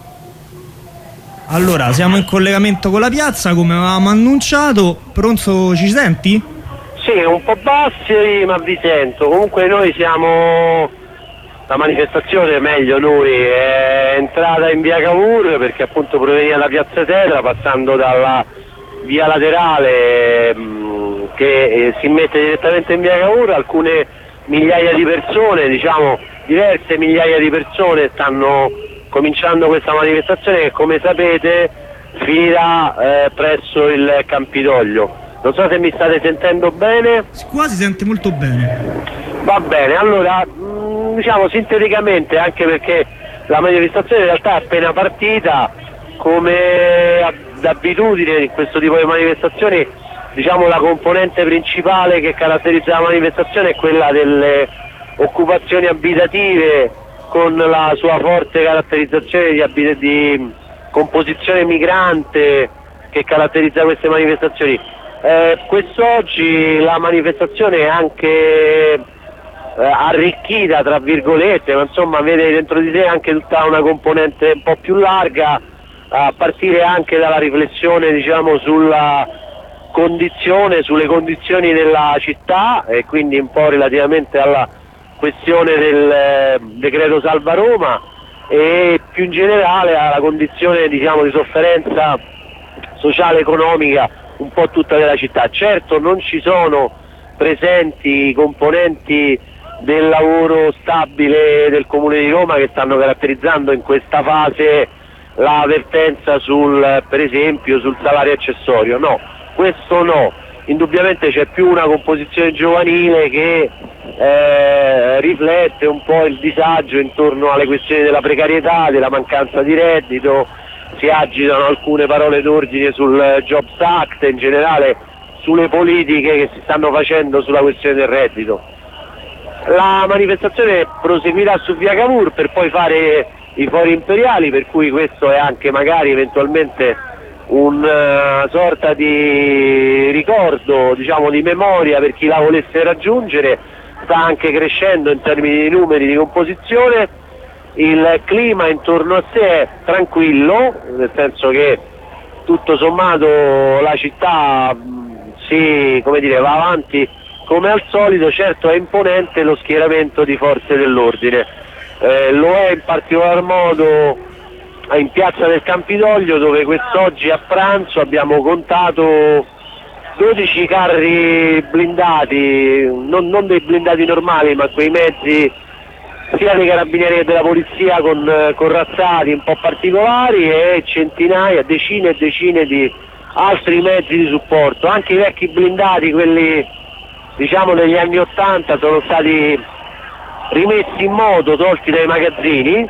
Allora, siamo in collegamento con la piazza come avevamo annunciato. Pronto, ci senti? Sì, un po' bassi, ma vi sento. Comunque noi siamo, la manifestazione, meglio noi, è entrata in via Cavour perché appunto proveniva da piazza Tetra, passando dalla via laterale che si mette direttamente in via Cavour. Alcune migliaia di persone, diciamo diverse migliaia di persone, stanno cominciando questa manifestazione che, come sapete, finirà presso il Campidoglio. Non so se mi state sentendo bene. Qua si sente molto bene. Va bene, allora diciamo sinteticamente, anche perché la manifestazione in realtà è appena partita, come d'abitudine in questo tipo di manifestazioni, diciamo la componente principale che caratterizza la manifestazione è quella delle occupazioni abitative, con la sua forte caratterizzazione di composizione migrante che caratterizza queste manifestazioni. Quest'oggi la manifestazione è anche arricchita tra virgolette, ma insomma vede dentro di sé anche tutta una componente un po' più larga, a partire anche dalla riflessione, diciamo, sulle condizioni della città, e quindi un po' relativamente alla questione del decreto Salva Roma, e più in generale alla condizione, diciamo, di sofferenza sociale e economica un po' tutta della città. Certo non ci sono presenti componenti del lavoro stabile del Comune di Roma che stanno caratterizzando in questa fase la vertenza per esempio sul salario accessorio, no, questo no. Indubbiamente c'è più una composizione giovanile che riflette un po' il disagio intorno alle questioni della precarietà, della mancanza di reddito. Si agitano alcune parole d'ordine sul Jobs Act e in generale sulle politiche che si stanno facendo sulla questione del reddito. La manifestazione proseguirà su via Cavour per poi fare i fori imperiali, per cui questo è anche magari eventualmente una sorta di ricordo, diciamo di memoria per chi la volesse raggiungere. Sta anche crescendo in termini di numeri di composizione. Il clima intorno a sé è tranquillo, nel senso che tutto sommato la città va avanti come al solito. Certo è imponente lo schieramento di forze dell'ordine, lo è in particolar modo in piazza del Campidoglio, dove quest'oggi a pranzo abbiamo contato 12 carri blindati, non dei blindati normali, ma quei mezzi sia dei carabinieri che della polizia con corazzati un po' particolari, e centinaia, decine e decine di altri mezzi di supporto. Anche i vecchi blindati, quelli diciamo degli anni '80, sono stati rimessi in moto, tolti dai magazzini,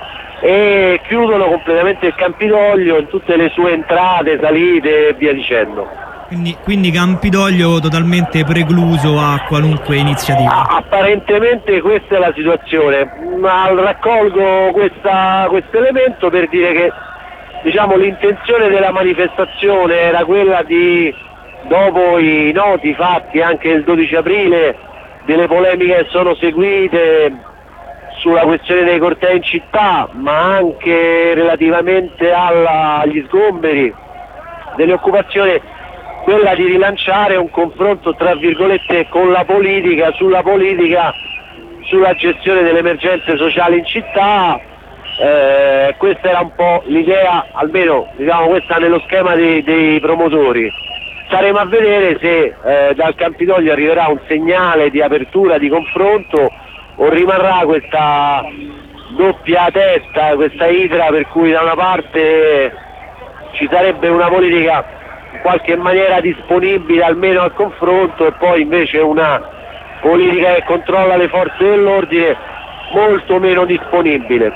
e chiudono completamente il Campidoglio in tutte le sue entrate, salite e via dicendo. Quindi Campidoglio totalmente precluso a qualunque iniziativa. Apparentemente questa è la situazione, ma raccolgo questo elemento per dire che, diciamo, l'intenzione della manifestazione era quella di, dopo i noti fatti anche il 12 aprile, delle polemiche che sono seguite sulla questione dei cortei in città, ma anche relativamente agli sgomberi, delle occupazioni, quella di rilanciare un confronto tra virgolette con la politica, sulla gestione delle emergenze sociali in città. Questa era un po' l'idea, almeno diciamo questa nello schema dei promotori. Staremo a vedere se dal Campidoglio arriverà un segnale di apertura, di confronto, o rimarrà questa doppia testa, questa idra per cui da una parte ci sarebbe una politica in qualche maniera disponibile almeno al confronto e poi invece una politica che controlla le forze dell'ordine molto meno disponibile.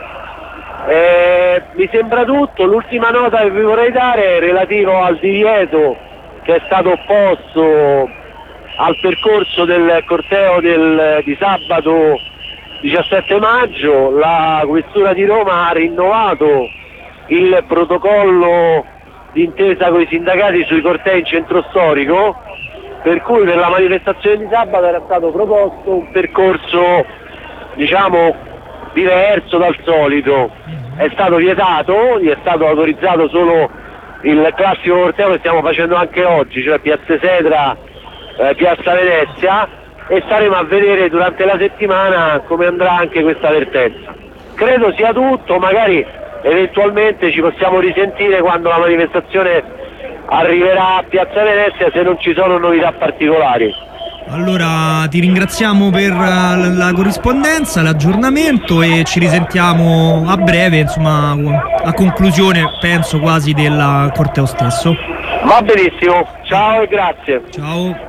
Mi sembra tutto. L'ultima nota che vi vorrei dare è relativo al divieto che è stato opposto al percorso del corteo di sabato 17 maggio. La Questura di Roma ha rinnovato il protocollo d'intesa con i sindacati sui cortei in centro storico, per cui per la manifestazione di sabato era stato proposto un percorso, diciamo, diverso dal solito. È stato vietato, gli è stato autorizzato solo il classico corteo che stiamo facendo anche oggi, cioè Piazza Sedra, Piazza Venezia, e staremo a vedere durante la settimana come andrà anche questa vertenza. Credo sia tutto, magari eventualmente ci possiamo risentire quando la manifestazione arriverà a Piazza Venezia, se non ci sono novità particolari. Allora ti ringraziamo per la corrispondenza, l'aggiornamento, e ci risentiamo a breve, insomma, a conclusione penso quasi del corteo stesso. Va benissimo, ciao e grazie. Ciao.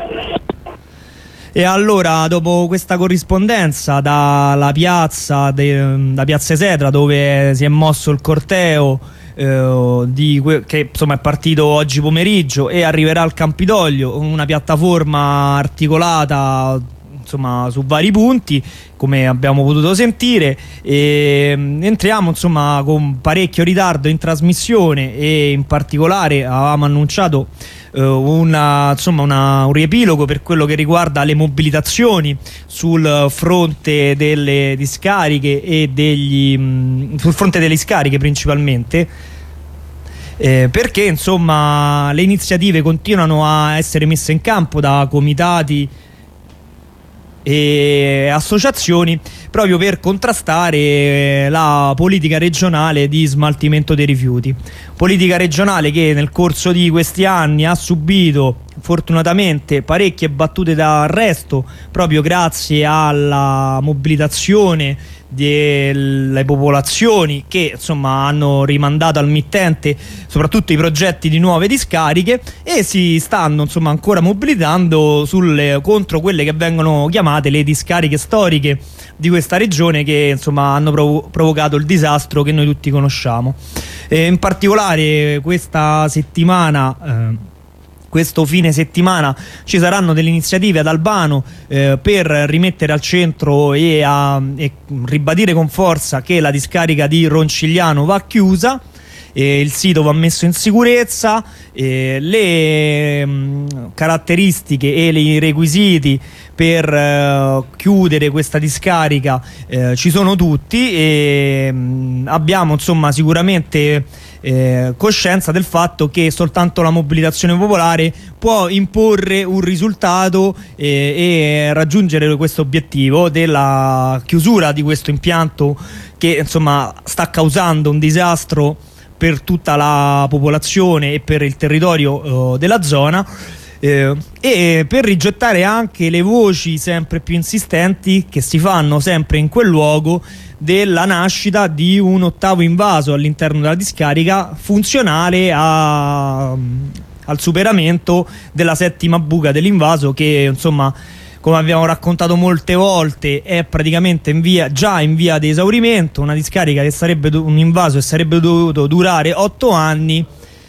E allora, dopo questa corrispondenza dalla piazza, da Piazza Sedra, dove si è mosso il corteo, che insomma è partito oggi pomeriggio e arriverà al Campidoglio, una piattaforma articolata insomma su vari punti, come abbiamo potuto sentire, e entriamo insomma con parecchio ritardo in trasmissione, e in particolare avevamo annunciato un riepilogo per quello che riguarda le mobilitazioni sul fronte delle discariche e sul fronte delle discariche principalmente, perché insomma le iniziative continuano a essere messe in campo da comitati e associazioni proprio per contrastare la politica regionale di smaltimento dei rifiuti. Politica regionale che nel corso di questi anni ha subito fortunatamente parecchie battute d'arresto proprio grazie alla mobilitazione delle popolazioni che insomma hanno rimandato al mittente soprattutto i progetti di nuove discariche, e si stanno insomma ancora mobilitando contro quelle che vengono chiamate le discariche storiche di questa regione, che insomma hanno provocato il disastro che noi tutti conosciamo. In particolare questa settimana, questo fine settimana, ci saranno delle iniziative ad Albano per rimettere al centro e ribadire con forza che la discarica di Roncigliano va chiusa. Il sito va messo in sicurezza, le caratteristiche e i requisiti per chiudere questa discarica ci sono tutti, e abbiamo insomma sicuramente coscienza del fatto che soltanto la mobilitazione popolare può imporre un risultato e raggiungere questo obiettivo della chiusura di questo impianto che insomma sta causando un disastro per tutta la popolazione e per il territorio della zona, e per rigettare anche le voci sempre più insistenti che si fanno sempre in quel luogo della nascita di un ottavo invaso all'interno della discarica, funzionale al superamento della settima buca dell'invaso, che insomma, come abbiamo raccontato molte volte, è praticamente già in via di esaurimento. Una discarica che sarebbe un invaso e sarebbe dovuto durare 8 anni,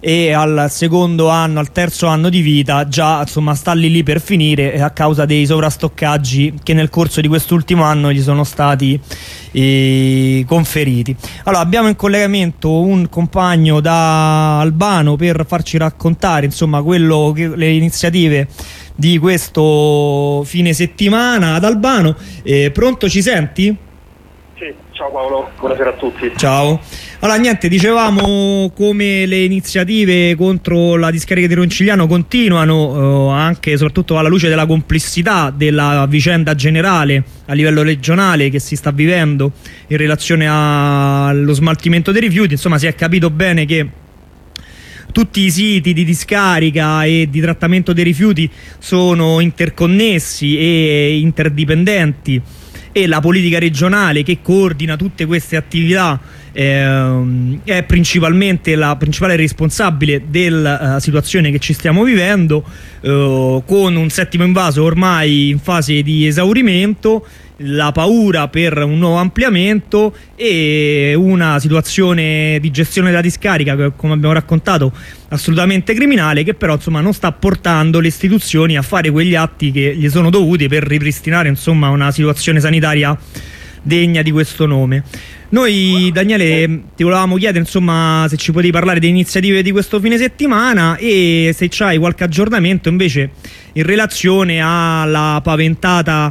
e al secondo anno, al terzo anno di vita già insomma sta lì per finire a causa dei sovrastoccaggi che nel corso di quest'ultimo anno gli sono stati conferiti. Allora abbiamo in collegamento un compagno da Albano per farci raccontare insomma le iniziative di questo fine settimana ad Albano. Pronto, ci senti? Sì, ciao Paolo, buonasera a tutti. Ciao. Allora niente, dicevamo come le iniziative contro la discarica di Roncigliano continuano, anche e soprattutto alla luce della complessità della vicenda generale a livello regionale che si sta vivendo in relazione allo smaltimento dei rifiuti. Insomma, si è capito bene che tutti i siti di discarica e di trattamento dei rifiuti sono interconnessi e interdipendenti, e la politica regionale che coordina tutte queste attività è principalmente la principale responsabile della situazione che ci stiamo vivendo, con un settimo invaso ormai in fase di esaurimento, la paura per un nuovo ampliamento e una situazione di gestione della discarica che, come abbiamo raccontato, assolutamente criminale, che però insomma non sta portando le istituzioni a fare quegli atti che gli sono dovuti per ripristinare insomma una situazione sanitaria degna di questo nome. Noi, Daniele, ti volevamo chiedere insomma se ci potevi parlare delle iniziative di questo fine settimana e se c'hai qualche aggiornamento invece in relazione alla paventata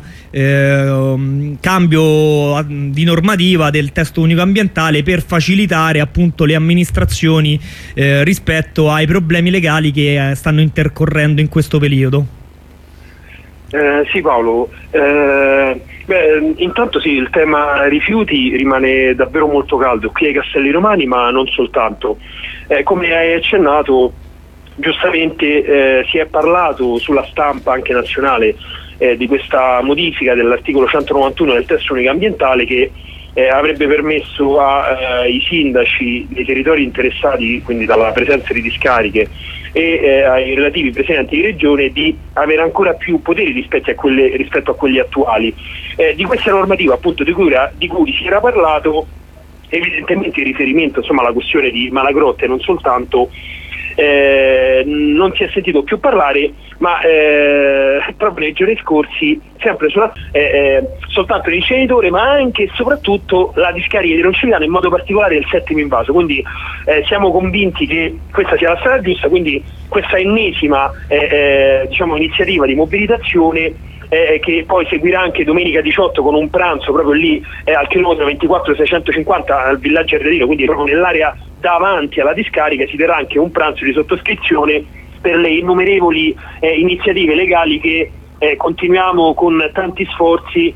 cambio di normativa del testo unico ambientale per facilitare appunto le amministrazioni rispetto ai problemi legali che stanno intercorrendo in questo periodo. Sì Paolo, intanto sì, il tema rifiuti rimane davvero molto caldo qui ai Castelli Romani, ma non soltanto. Come hai accennato, giustamente si è parlato sulla stampa anche nazionale di questa modifica dell'articolo 191 del testo unico ambientale che avrebbe permesso ai sindaci dei territori interessati, quindi dalla presenza di discariche, e ai relativi presidenti di regione di avere ancora più poteri rispetto a quelli attuali. Di questa normativa appunto di cui si era parlato, evidentemente in riferimento insomma alla questione di Malagrotta e non soltanto, non si è sentito più parlare, ma proprio nei giorni scorsi sempre soltanto l'inceneritore, ma anche e soprattutto la discarica di Roncigliano, in modo particolare il settimo invaso. Quindi siamo convinti che questa sia la strada giusta, quindi questa ennesima iniziativa di mobilitazione che poi seguirà anche domenica 18 con un pranzo proprio lì al chilometro 24,650 al villaggio Arderino, quindi proprio nell'area davanti alla discarica si terrà anche un pranzo di sottoscrizione per le innumerevoli iniziative legali che continuiamo con tanti sforzi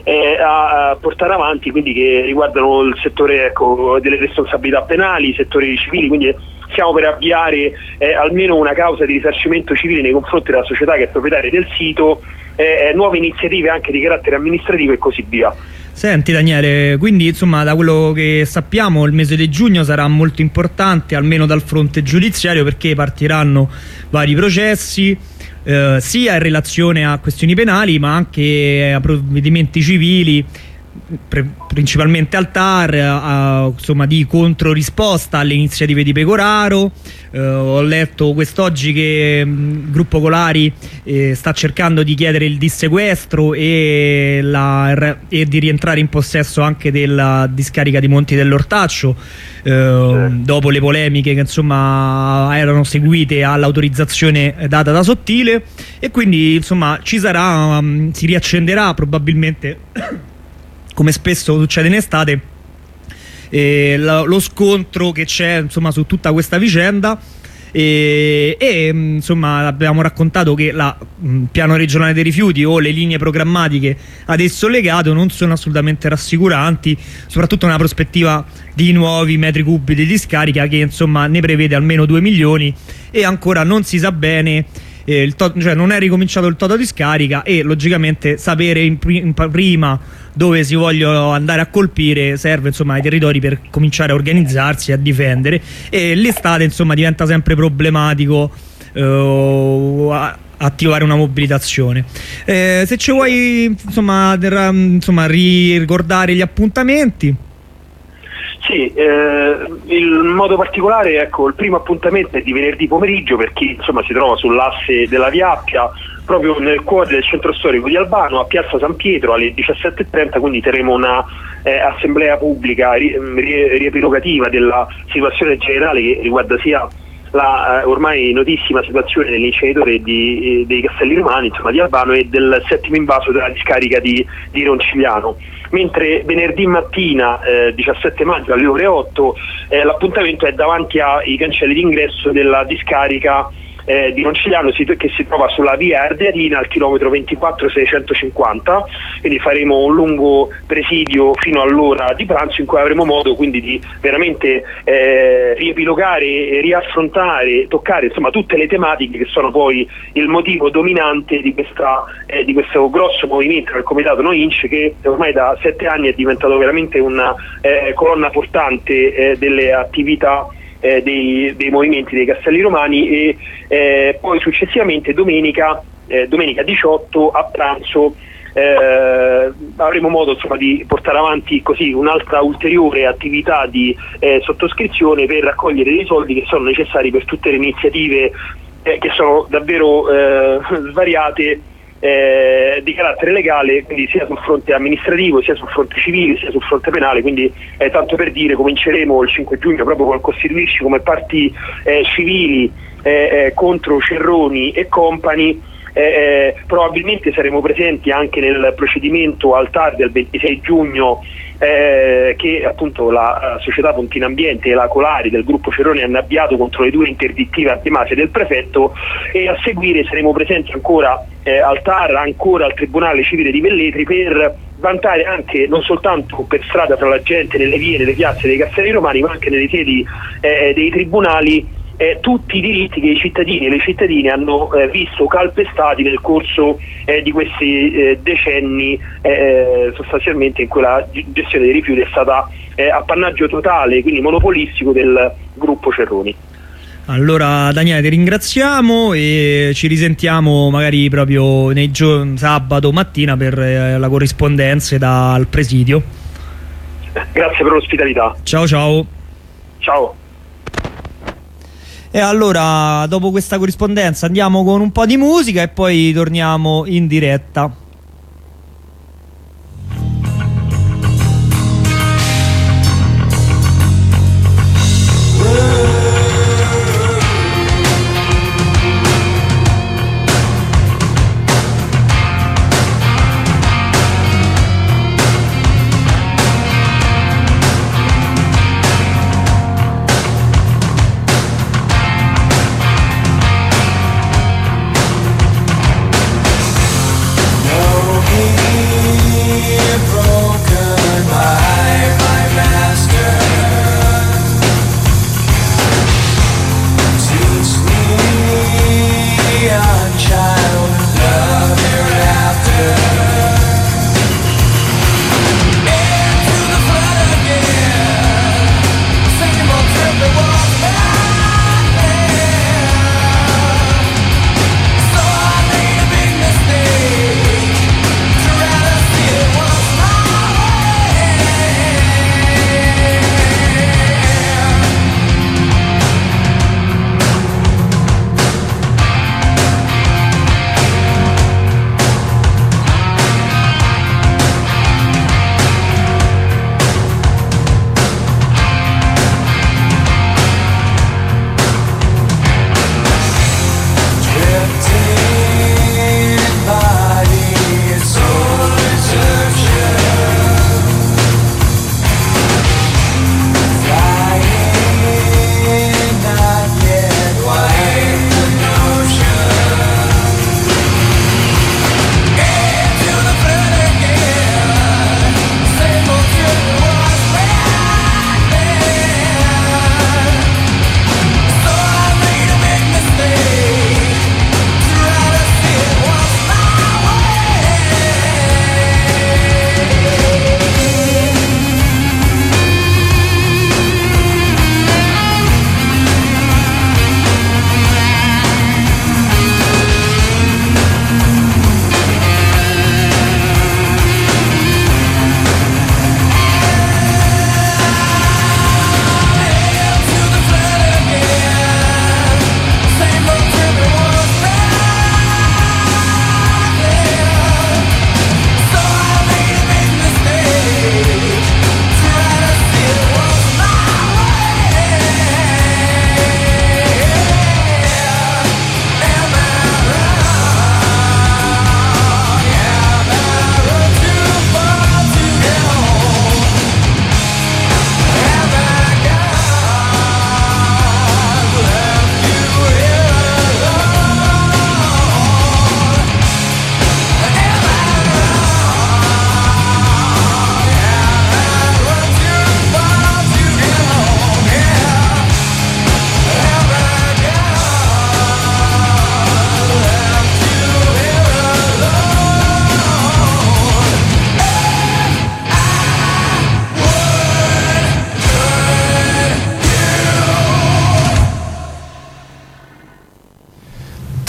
a portare avanti, quindi che riguardano il settore delle responsabilità penali, i settori civili, quindi stiamo per avviare almeno una causa di risarcimento civile nei confronti della società che è proprietaria del sito, nuove iniziative anche di carattere amministrativo e così via. Senti Daniele, quindi insomma da quello che sappiamo il mese di giugno sarà molto importante almeno dal fronte giudiziario, perché partiranno vari processi sia in relazione a questioni penali ma anche a provvedimenti civili, principalmente al TAR, insomma di controrisposta alle iniziative di Pecoraro. Ho letto quest'oggi che il gruppo Colari sta cercando di chiedere il dissequestro e di rientrare in possesso anche della discarica di Monti dell'Ortaccio, dopo le polemiche che insomma erano seguite all'autorizzazione data da Sottile, e quindi insomma si riaccenderà probabilmente come spesso succede in estate lo scontro che c'è insomma su tutta questa vicenda, e insomma abbiamo raccontato che il piano regionale dei rifiuti o le linee programmatiche ad esso legate non sono assolutamente rassicuranti, soprattutto nella prospettiva di nuovi metri cubi di discarica che insomma ne prevede almeno 2 milioni e ancora non si sa bene, cioè non è ricominciato il toto di scarica, e logicamente sapere prima dove si vogliono andare a colpire serve insomma ai territori per cominciare a organizzarsi e a difendere, e l'estate insomma diventa sempre problematico attivare una mobilitazione. Se ci vuoi insomma ricordare gli appuntamenti. Sì, in modo particolare, ecco, il primo appuntamento è di venerdì pomeriggio, perché insomma si trova sull'asse della Via Appia, proprio nel cuore del centro storico di Albano, a Piazza San Pietro alle 17:30, quindi terremo una assemblea pubblica riepilogativa della situazione generale che riguarda sia la ormai notissima situazione dell'inceneritore dei Castelli Romani, insomma, di Albano, e del settimo invaso della discarica di Roncigliano. Mentre venerdì mattina 17 maggio alle ore 8 l'appuntamento è davanti ai cancelli d'ingresso della discarica di Roncigliano, che si trova sulla via Ardeatina al chilometro 24,650, quindi faremo un lungo presidio fino all'ora di pranzo, in cui avremo modo quindi di veramente riepilogare, riaffrontare, toccare insomma tutte le tematiche che sono poi il motivo dominante di questo grosso movimento del Comitato No Inc, che ormai da 7 anni è diventato veramente una colonna portante delle attività dei movimenti dei Castelli Romani, e poi successivamente domenica 18 a pranzo avremo modo insomma di portare avanti così un'altra ulteriore attività di sottoscrizione per raccogliere dei soldi che sono necessari per tutte le iniziative che sono davvero svariate di carattere legale, quindi sia sul fronte amministrativo, sia sul fronte civile, sia sul fronte penale. Quindi tanto per dire, cominceremo il 5 giugno proprio col costituirci come parti civili contro Cerroni e compagni. Probabilmente saremo presenti anche nel procedimento al TAR del 26 giugno che appunto la società Pontina Ambiente e la Colari del gruppo Cerroni hanno avviato contro le 2 interdittive antimafia del prefetto, e a seguire saremo presenti ancora al TAR, ancora al Tribunale Civile di Velletri, per vantare anche, non soltanto per strada tra la gente, nelle vie, nelle piazze dei Castelli Romani, ma anche nelle sedi dei tribunali, tutti i diritti che i cittadini e le cittadine hanno visto calpestati nel corso di questi decenni, sostanzialmente in cui la gestione dei rifiuti è stata appannaggio totale, quindi monopolistico, del gruppo Cerroni. Allora Daniele, ti ringraziamo e ci risentiamo magari proprio nei sabato mattina per la corrispondenza dal presidio. Grazie per l'ospitalità. Ciao ciao. Ciao. E allora, dopo questa corrispondenza andiamo con un po' di musica e poi torniamo in diretta. No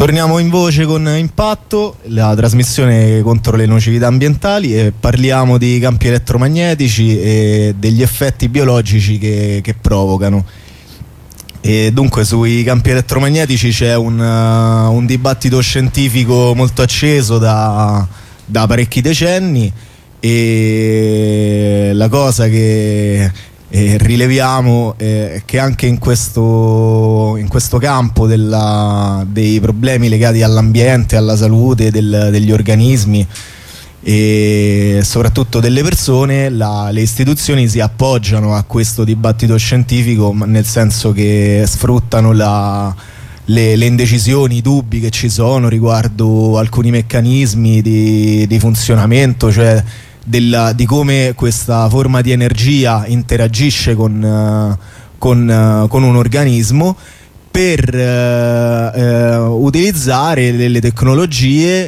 Torniamo in voce con Impatto, la trasmissione contro le nocività ambientali, e parliamo di campi elettromagnetici e degli effetti biologici che provocano. E dunque sui campi elettromagnetici c'è un dibattito scientifico molto acceso da parecchi decenni, e la cosa che rileviamo che anche in questo campo dei problemi legati all'ambiente, alla salute degli organismi e soprattutto delle persone, le istituzioni si appoggiano a questo dibattito scientifico, nel senso che sfruttano le indecisioni, i dubbi che ci sono riguardo alcuni meccanismi di funzionamento, cioè di come questa forma di energia interagisce con un organismo, per utilizzare delle tecnologie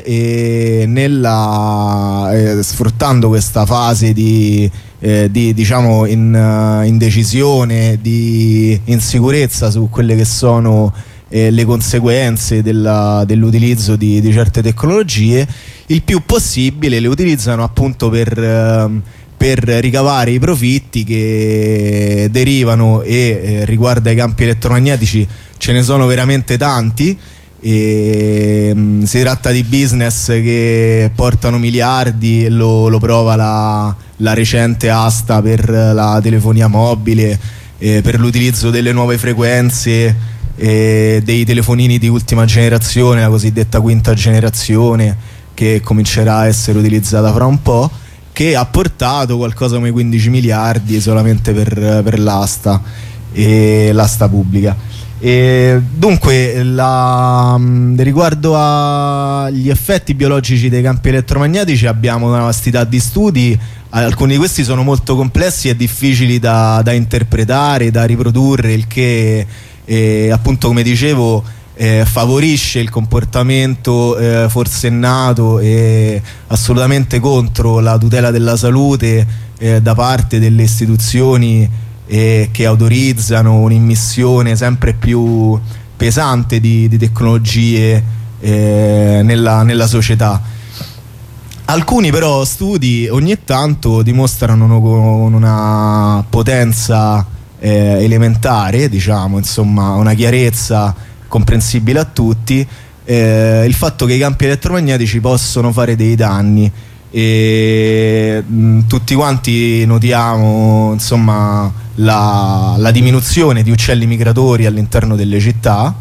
sfruttando questa fase di diciamo indecisione, di insicurezza su quelle che sono le conseguenze dell'utilizzo di certe tecnologie. Il più possibile le utilizzano appunto per ricavare i profitti che derivano, e riguardo ai campi elettromagnetici ce ne sono veramente tanti. Si tratta di business che portano miliardi, lo prova la recente asta per la telefonia mobile, per l'utilizzo delle nuove frequenze, dei telefonini di ultima generazione, la cosiddetta quinta generazione, che comincerà a essere utilizzata fra un po', che ha portato qualcosa come 15 miliardi solamente per l'asta pubblica. E dunque riguardo agli effetti biologici dei campi elettromagnetici abbiamo una vastità di studi. Alcuni di questi sono molto complessi e difficili da interpretare, da riprodurre, il che appunto, come dicevo, favorisce il comportamento forsennato e assolutamente contro la tutela della salute da parte delle istituzioni che autorizzano un'immissione sempre più pesante di tecnologie nella società. Alcuni però studi ogni tanto dimostrano con una potenza elementare, diciamo, insomma, una chiarezza comprensibile a tutti, il fatto che i campi elettromagnetici possono fare dei danni, e tutti quanti notiamo, insomma, la diminuzione di uccelli migratori all'interno delle città,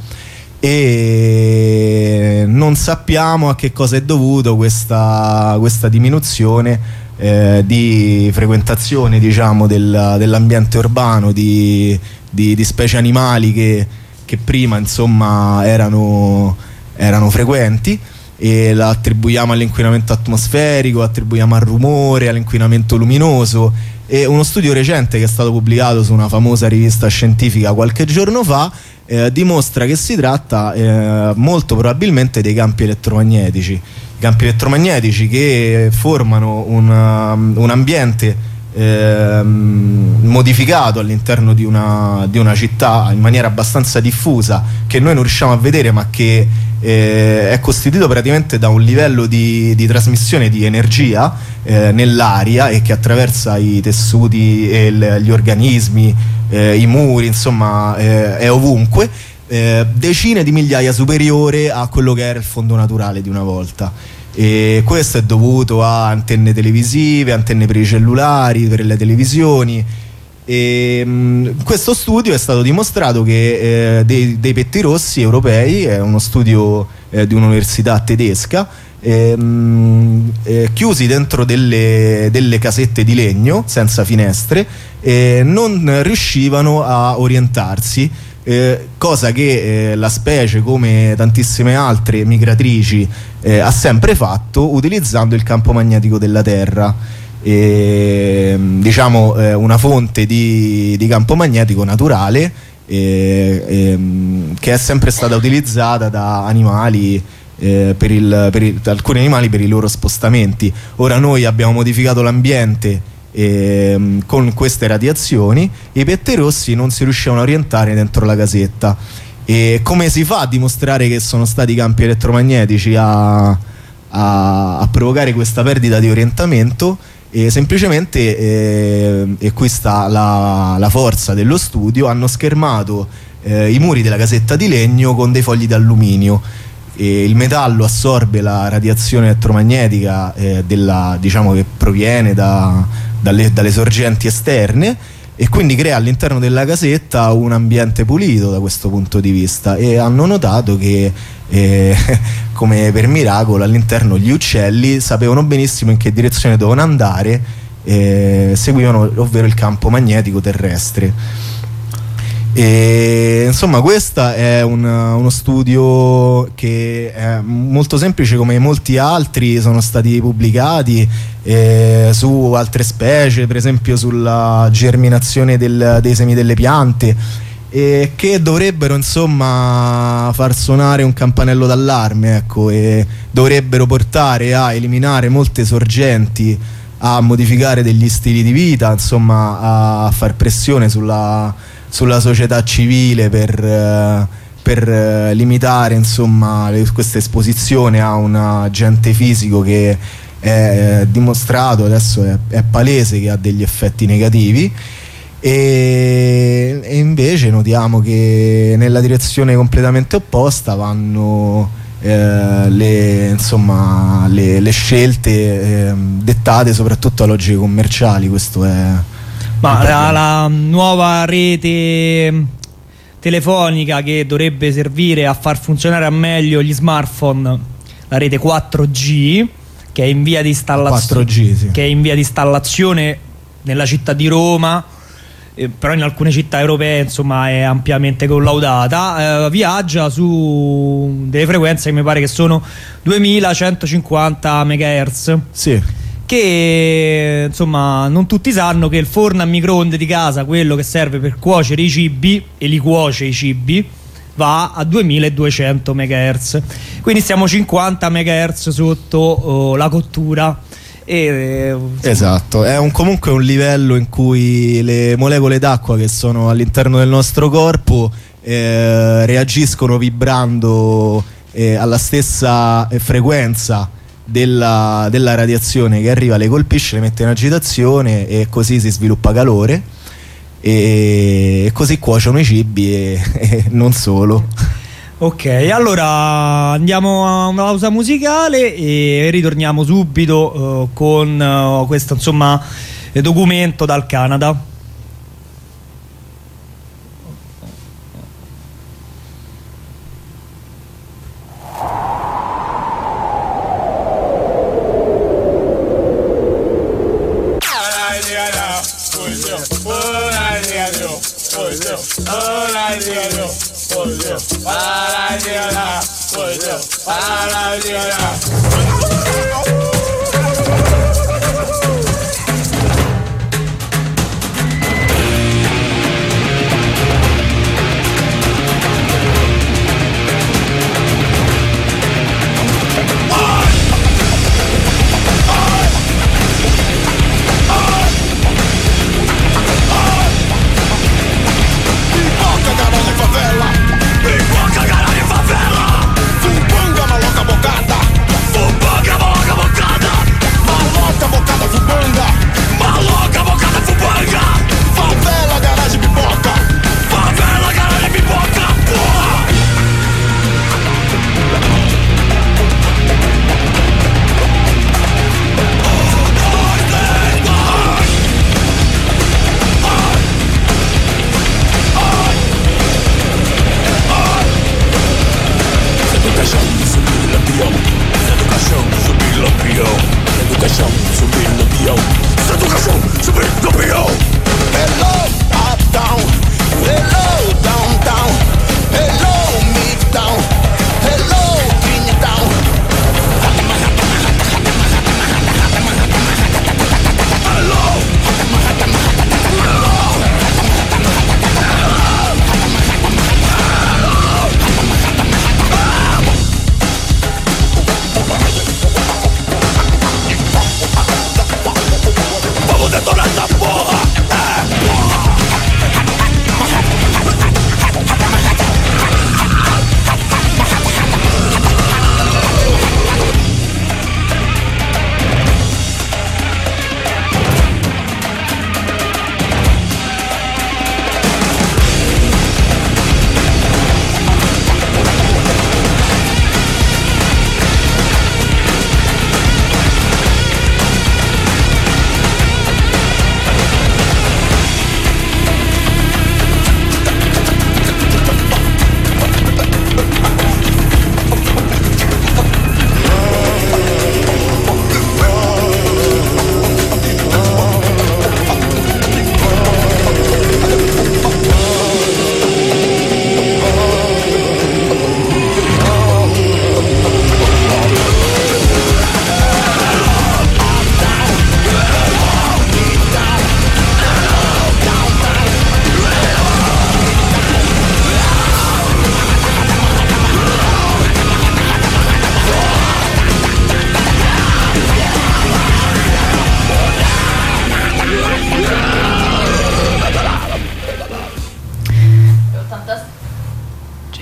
e non sappiamo a che cosa è dovuto questa diminuzione di frequentazione, diciamo, dell'ambiente urbano, di specie animali che prima, insomma, erano frequenti, e la attribuiamo all'inquinamento atmosferico, attribuiamo al rumore, all'inquinamento luminoso. E uno studio recente che è stato pubblicato su una famosa rivista scientifica qualche giorno fa dimostra che si tratta molto probabilmente dei campi elettromagnetici. I campi elettromagnetici che formano un ambiente modificato all'interno di una città in maniera abbastanza diffusa, che noi non riusciamo a vedere, ma che è costituito praticamente da un livello di trasmissione di energia nell'aria, e che attraversa i tessuti e gli organismi, i muri, insomma è ovunque, decine di migliaia superiore a quello che era il fondo naturale di una volta. E questo è dovuto a antenne televisive, antenne per i cellulari, per le televisioni. Questo studio è stato dimostrato che dei pettirossi europei, è uno studio di un'università tedesca, chiusi dentro delle casette di legno senza finestre, non riuscivano a orientarsi, cosa che la specie, come tantissime altre migratrici, ha sempre fatto utilizzando il campo magnetico della Terra, diciamo una fonte di campo magnetico naturale che è sempre stata utilizzata da animali, da alcuni animali, per i loro spostamenti. Ora noi abbiamo modificato l'ambiente con queste radiazioni, e i pettirossi non si riuscivano a orientare dentro la casetta, E come si fa a dimostrare che sono stati i campi elettromagnetici a provocare questa perdita di orientamento? E semplicemente, e qui sta la forza dello studio, hanno schermato i muri della casetta di legno con dei fogli d'alluminio. E il metallo assorbe la radiazione elettromagnetica diciamo che proviene dalle sorgenti esterne, e quindi crea all'interno della casetta un ambiente pulito da questo punto di vista. E hanno notato che come per miracolo all'interno gli uccelli sapevano benissimo in che direzione dovevano andare, seguivano ovvero il campo magnetico terrestre. E insomma, questo è uno studio che è molto semplice, come molti altri sono stati pubblicati su altre specie, per esempio sulla germinazione dei semi delle piante, che dovrebbero insomma far suonare un campanello d'allarme, ecco, e dovrebbero portare a eliminare molte sorgenti, a modificare degli stili di vita, insomma a far pressione sulla società civile per limitare insomma questa esposizione a un agente fisico che è dimostrato, adesso è palese che ha degli effetti negativi. E invece notiamo che nella direzione completamente opposta vanno le scelte dettate soprattutto a logiche commerciali. Questo è la nuova rete telefonica che dovrebbe servire a far funzionare al meglio gli smartphone, la rete 4G, che è in via di installazione, 4G, sì. Che è in via di installazione nella città di Roma, però in alcune città europee insomma è ampiamente collaudata, viaggia su delle frequenze che mi pare che sono 2150 MHz. Sì. Che insomma non tutti sanno che il forno a microonde di casa, quello che serve per cuocere i cibi e li cuoce i cibi, va a 2200 MHz, quindi stiamo 50 MHz sotto la cottura. Esatto, è comunque un livello in cui le molecole d'acqua che sono all'interno del nostro corpo reagiscono vibrando alla stessa frequenza della radiazione che arriva, le colpisce, le mette in agitazione e così si sviluppa calore e così cuociono i cibi e non solo. Ok, allora andiamo a una pausa musicale e ritorniamo subito con questo insomma documento dal Canada.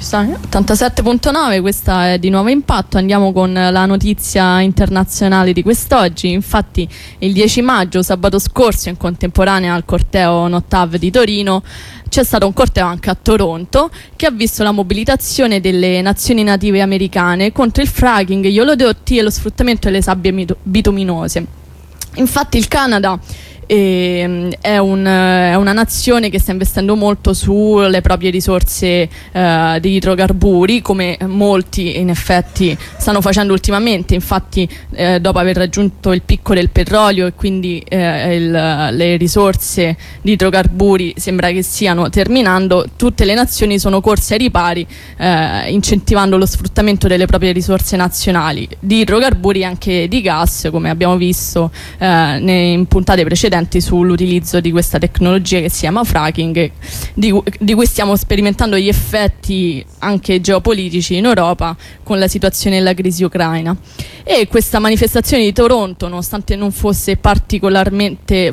87.9, questa è di Nuovo Impatto. Andiamo con la notizia internazionale di quest'oggi. Infatti il 10 maggio, sabato scorso, in contemporanea al corteo Nottav di Torino, c'è stato un corteo anche a Toronto che ha visto la mobilitazione delle nazioni native americane contro il fracking, gli oleodotti e lo sfruttamento delle sabbie bituminose. Infatti il Canada è una nazione che sta investendo molto sulle proprie risorse di idrocarburi, come molti in effetti stanno facendo ultimamente. Infatti dopo aver raggiunto il picco del petrolio e quindi le risorse di idrocarburi sembra che stiano terminando, tutte le nazioni sono corse ai ripari, incentivando lo sfruttamento delle proprie risorse nazionali di idrocarburi e anche di gas, come abbiamo visto in puntate precedenti sull'utilizzo di questa tecnologia che si chiama fracking, di cui stiamo sperimentando gli effetti anche geopolitici in Europa con la situazione della crisi ucraina. E questa manifestazione di Toronto, nonostante non fosse particolarmente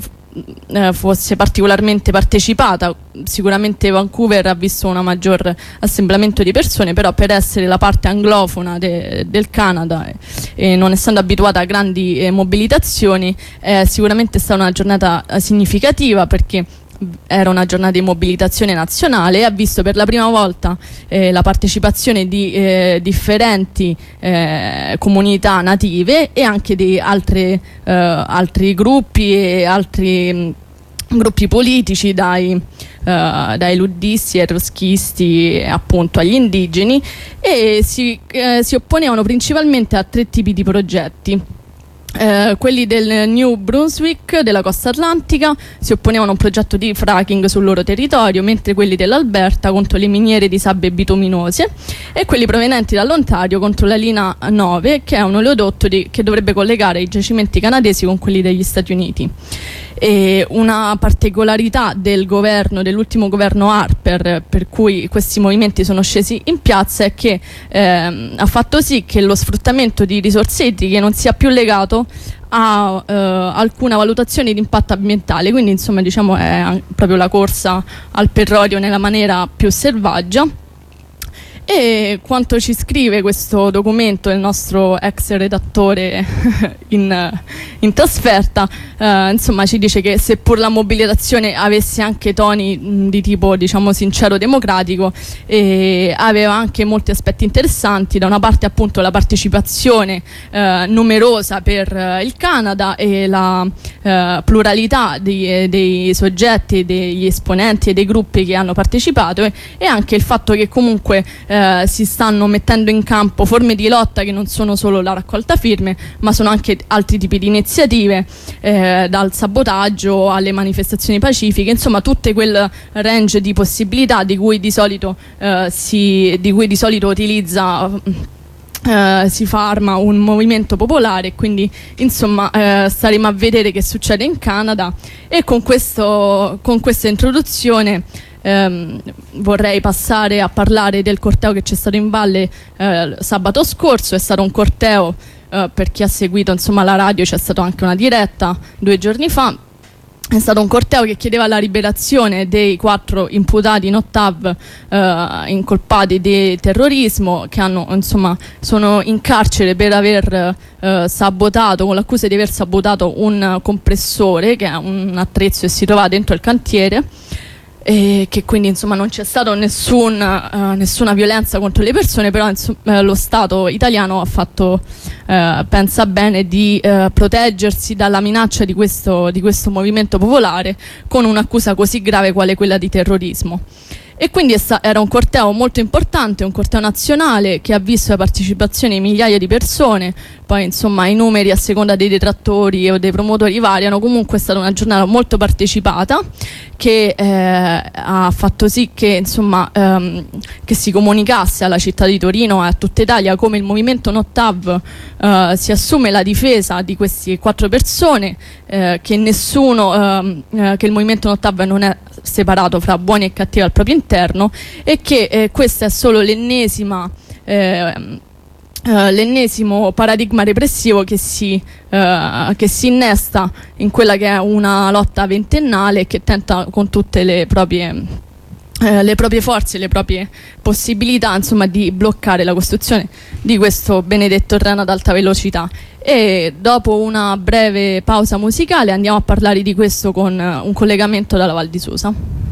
partecipata, sicuramente Vancouver ha visto un maggior assemblamento di persone, però per essere la parte anglofona del Canada e non essendo abituata a grandi mobilitazioni, sicuramente è stata una giornata significativa, perché era una giornata di mobilitazione nazionale e ha visto per la prima volta la partecipazione di differenti comunità native e anche di altri gruppi e altri gruppi politici, dai luddisti ai trotskisti, appunto agli indigeni, e si opponevano principalmente a 3 tipi di progetti. Quelli del New Brunswick, della costa atlantica, si opponevano a un progetto di fracking sul loro territorio, mentre quelli dell'Alberta contro le miniere di sabbie bituminose, e quelli provenienti dall'Ontario contro la linea 9, che è un oleodotto che dovrebbe collegare i giacimenti canadesi con quelli degli Stati Uniti. E una particolarità dell'ultimo governo Harper, per cui questi movimenti sono scesi in piazza, è che ha fatto sì che lo sfruttamento di risorse idriche non sia più legato a alcuna valutazione di impatto ambientale. Quindi insomma, diciamo, è proprio la corsa al petrolio nella maniera più selvaggia. E quanto ci scrive questo documento il nostro ex redattore in trasferta, insomma ci dice che seppur la mobilitazione avesse anche toni di tipo, diciamo, sincero democratico, aveva anche molti aspetti interessanti. Da una parte appunto la partecipazione numerosa per il Canada e la pluralità dei soggetti, degli esponenti e dei gruppi che hanno partecipato, e anche il fatto che comunque si stanno mettendo in campo forme di lotta che non sono solo la raccolta firme, ma sono anche altri tipi di iniziative, dal sabotaggio alle manifestazioni pacifiche, insomma tutto quel range di possibilità di cui di solito si fa arma un movimento popolare. Quindi insomma staremo a vedere che succede in Canada. E con questa introduzione vorrei passare a parlare del corteo che c'è stato in valle sabato scorso. È stato un corteo, per chi ha seguito insomma la radio, c'è stata anche una diretta 2 giorni fa. È stato un corteo che chiedeva la liberazione dei 4 imputati Nottav incolpati di terrorismo, che sono in carcere per aver sabotato, con l'accusa di aver sabotato un compressore, che è un attrezzo che si trova dentro il cantiere, e che quindi insomma non c'è stata nessuna violenza contro le persone, però lo Stato italiano pensa bene di proteggersi dalla minaccia di questo movimento popolare con un'accusa così grave quale quella di terrorismo. E quindi era un corteo molto importante, un corteo nazionale che ha visto la partecipazione di migliaia di persone. Poi insomma i numeri a seconda dei detrattori o dei promotori variano. Comunque è stata una giornata molto partecipata, che ha fatto sì che insomma che si comunicasse alla città di Torino e a tutta Italia come il movimento Nottav si assume la difesa di queste 4 persone, che il movimento Nottav non è separato fra buoni e cattivi al proprio interno, e che questo è solo l'ennesimo paradigma repressivo che si innesta in quella che è una lotta ventennale, che tenta con tutte le proprie le proprie forze, le proprie possibilità, insomma, di bloccare la costruzione di questo benedetto treno ad alta velocità. E dopo una breve pausa musicale andiamo a parlare di questo con un collegamento dalla Val di Susa.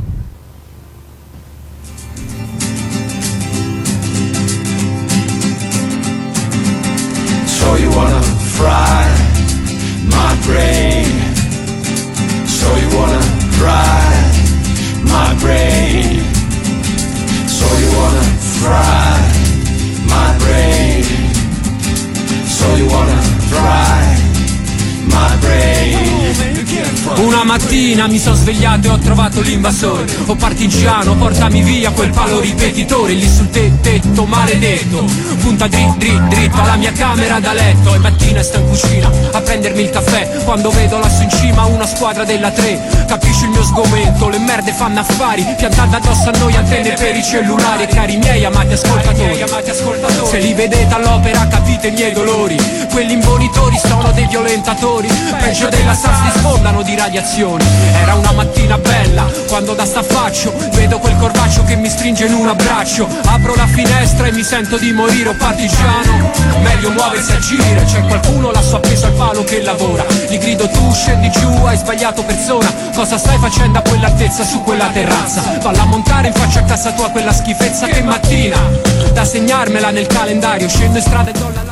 So you wanna fry my brain, so you wanna fry my brain, so you wanna fry my brain, so you wanna fry my brain. Una mattina mi sono svegliato e ho trovato l'invasore. Oh partigiano, portami via quel palo ripetitore lì sul tetto maledetto. Punta dritto alla mia camera da letto. E mattina sto in cucina a prendermi il caffè, quando vedo lassù in cima una squadra della 3. Capisci il mio sgomento, le merde fanno affari, piantate addosso a noi antenne per i cellulari. E cari miei amati ascoltatori, se li vedete all'opera capite i miei dolori. Quelli imbonitori sono dei violentatori, peggio della SARS li sfondano di radiazioni. Era una mattina bella quando da staffaccio vedo quel corvaccio che mi stringe in un abbraccio. Apro la finestra e mi sento di morire. Oh partigiano, meglio muoversi a giro. C'è qualcuno lassù appeso al palo che lavora. Gli grido tu scendi giù, hai sbagliato persona. Cosa stai facendo a quell'altezza su quella terrazza? Valla a montare in faccia a casa tua quella schifezza. Che mattina, da segnarmela nel calendario. Scendo in strada e do l'allarme.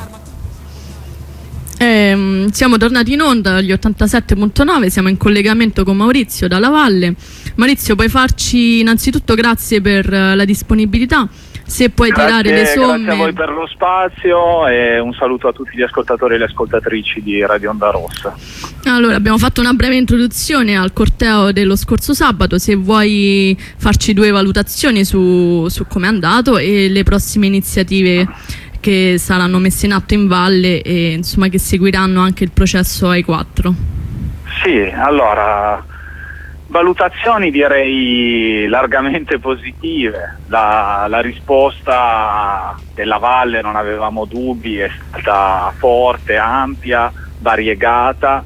Siamo tornati in onda agli 87.9, siamo in collegamento con Maurizio dalla Valle. Maurizio, puoi farci innanzitutto grazie per la disponibilità, se puoi tirare le somme. Grazie a voi per lo spazio e un saluto a tutti gli ascoltatori e le ascoltatrici di Radio Onda Rossa. Allora, abbiamo fatto una breve introduzione al corteo dello scorso sabato, se vuoi farci due valutazioni su come è andato e le prossime iniziative che saranno messe in atto in valle e insomma che seguiranno anche il processo ai 4. Sì, allora valutazioni direi largamente positive. La risposta della valle, non avevamo dubbi, è stata forte, ampia, variegata,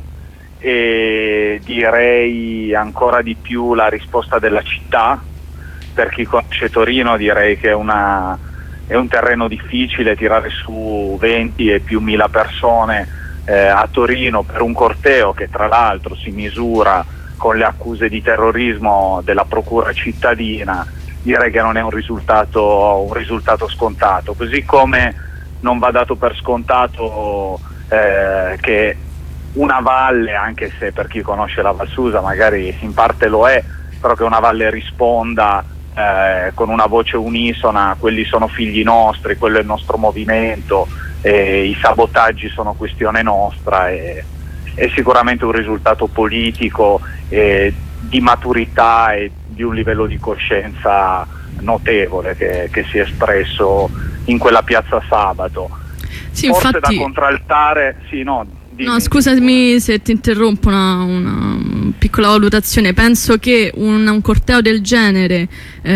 e direi ancora di più la risposta della città. Per chi conosce Torino direi che è un terreno difficile tirare su 20 e più 1000 persone a Torino per un corteo che tra l'altro si misura con le accuse di terrorismo della procura cittadina. Direi che non è un risultato scontato, così come non va dato per scontato che una valle, anche se per chi conosce la Val Susa magari in parte lo è, però che una valle risponda con una voce unisona: quelli sono figli nostri, quello è il nostro movimento, i sabotaggi sono questione nostra, è sicuramente un risultato politico, di maturità e di un livello di coscienza notevole che si è espresso in quella piazza sabato. Sì, forse infatti, da contraltare, sì, no, scusami se ti interrompo, una piccola valutazione. Penso che un corteo del genere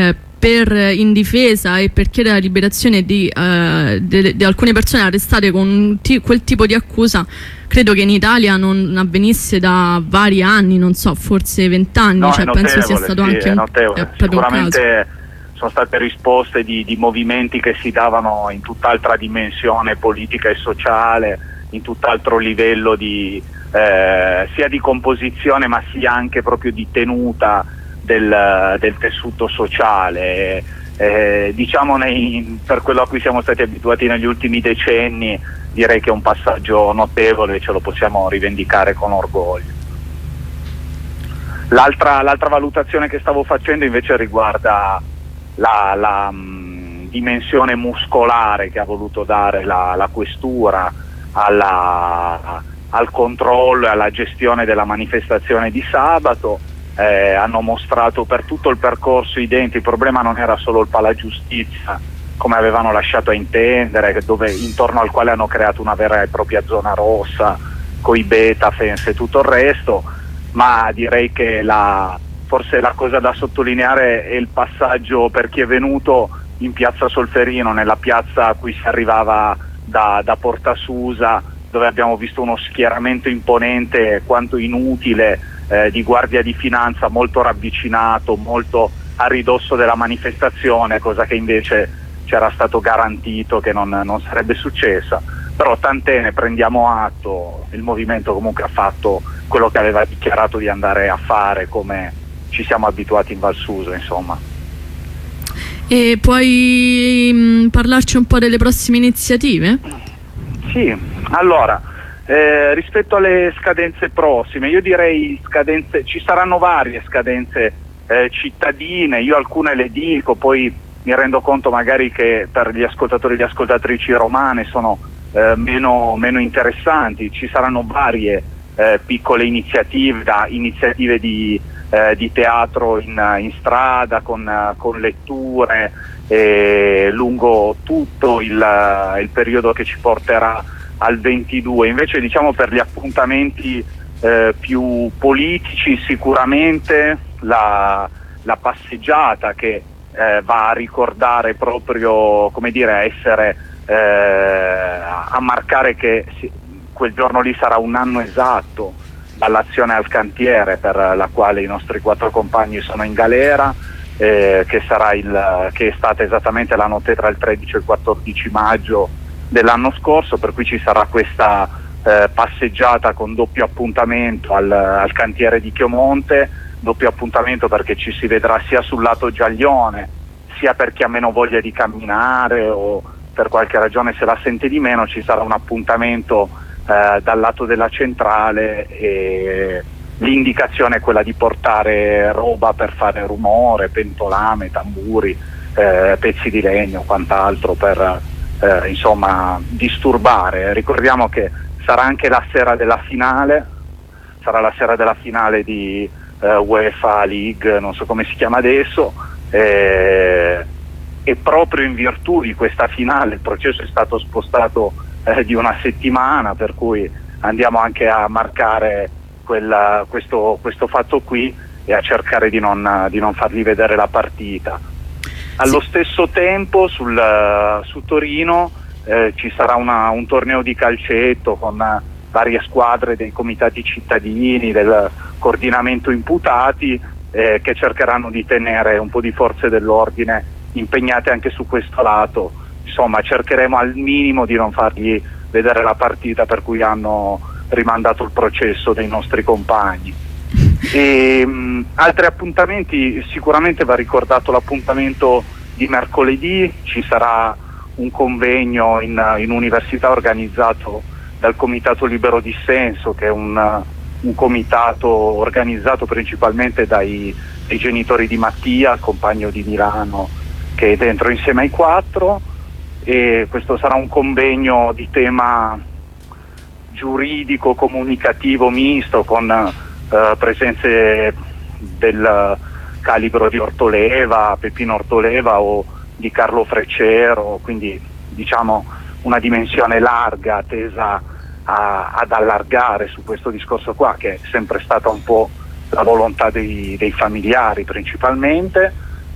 in difesa e per chiedere la liberazione di alcune persone arrestate con quel tipo di accusa, credo che in Italia non avvenisse da vari anni, non so, forse 20 anni. No, cioè, penso sia stato anche un sicuramente sono state risposte di movimenti che si davano in tutt'altra dimensione politica e sociale, in tutt'altro livello sia di composizione ma sia anche proprio di tenuta del tessuto sociale. Diciamo per quello a cui siamo stati abituati negli ultimi decenni, direi che è un passaggio notevole e ce lo possiamo rivendicare con orgoglio. L'altra valutazione che stavo facendo invece riguarda la dimensione muscolare che ha voluto dare la questura al controllo e alla gestione della manifestazione di sabato. Hanno mostrato per tutto il percorso i denti. Il problema non era solo il Palagiustizia, come avevano lasciato a intendere, intorno al quale hanno creato una vera e propria zona rossa coi Betafens e tutto il resto, ma direi che forse la cosa da sottolineare è il passaggio per chi è venuto in piazza Solferino, nella piazza a cui si arrivava da Porta Susa, dove abbiamo visto uno schieramento imponente quanto inutile di guardia di finanza, molto ravvicinato, molto a ridosso della manifestazione, cosa che invece c'era stato garantito che non sarebbe successa. Però tant'è, ne prendiamo atto, il movimento comunque ha fatto quello che aveva dichiarato di andare a fare, come ci siamo abituati in Val Suso, insomma. E puoi parlarci un po' delle prossime iniziative? Sì, allora, rispetto alle scadenze prossime, io direi ci saranno varie scadenze cittadine, io alcune le dico, poi mi rendo conto magari che per gli ascoltatori e le ascoltatrici romane sono meno interessanti. Ci saranno varie piccole iniziative, iniziative di teatro in strada con letture lungo tutto il periodo che ci porterà al 22. Invece, diciamo, per gli appuntamenti più politici, sicuramente la passeggiata che va a ricordare proprio, come dire, a marcare che quel giorno lì sarà un anno esatto dall'azione al cantiere per la quale i nostri 4 compagni sono in galera, che è stata esattamente la notte tra il 13 e il 14 maggio dell'anno scorso, per cui ci sarà questa passeggiata con doppio appuntamento al cantiere di Chiomonte, doppio appuntamento perché ci si vedrà sia sul lato Giaglione, sia per chi ha meno voglia di camminare o per qualche ragione se la sente di meno, ci sarà un appuntamento dal lato della centrale, e l'indicazione è quella di portare roba per fare rumore, pentolame, tamburi, pezzi di legno, quant'altro per insomma disturbare. Ricordiamo che sarà anche la sera della finale, sarà la sera della finale di UEFA League, non so come si chiama adesso, e proprio in virtù di questa finale il processo è stato spostato di una settimana, per cui andiamo anche a marcare questo fatto qui e a cercare di non fargli vedere la partita. Allo stesso tempo su Torino ci sarà un torneo di calcetto con varie squadre dei comitati cittadini, del coordinamento imputati, che cercheranno di tenere un po' di forze dell'ordine impegnate anche su questo lato. Insomma, cercheremo al minimo di non fargli vedere la partita per cui hanno rimandato il processo dei nostri compagni. Altri appuntamenti, sicuramente va ricordato l'appuntamento di mercoledì, ci sarà un convegno in università organizzato dal Comitato Libero Dissenso, che è un comitato organizzato principalmente dai genitori di Mattia, compagno di Milano, che è dentro insieme ai 4, e questo sarà un convegno di tema giuridico comunicativo misto con presenze del calibro di Ortoleva, Peppino Ortoleva o di Carlo Freccero, quindi diciamo una dimensione larga tesa ad allargare su questo discorso qua, che è sempre stata un po' la volontà dei familiari principalmente.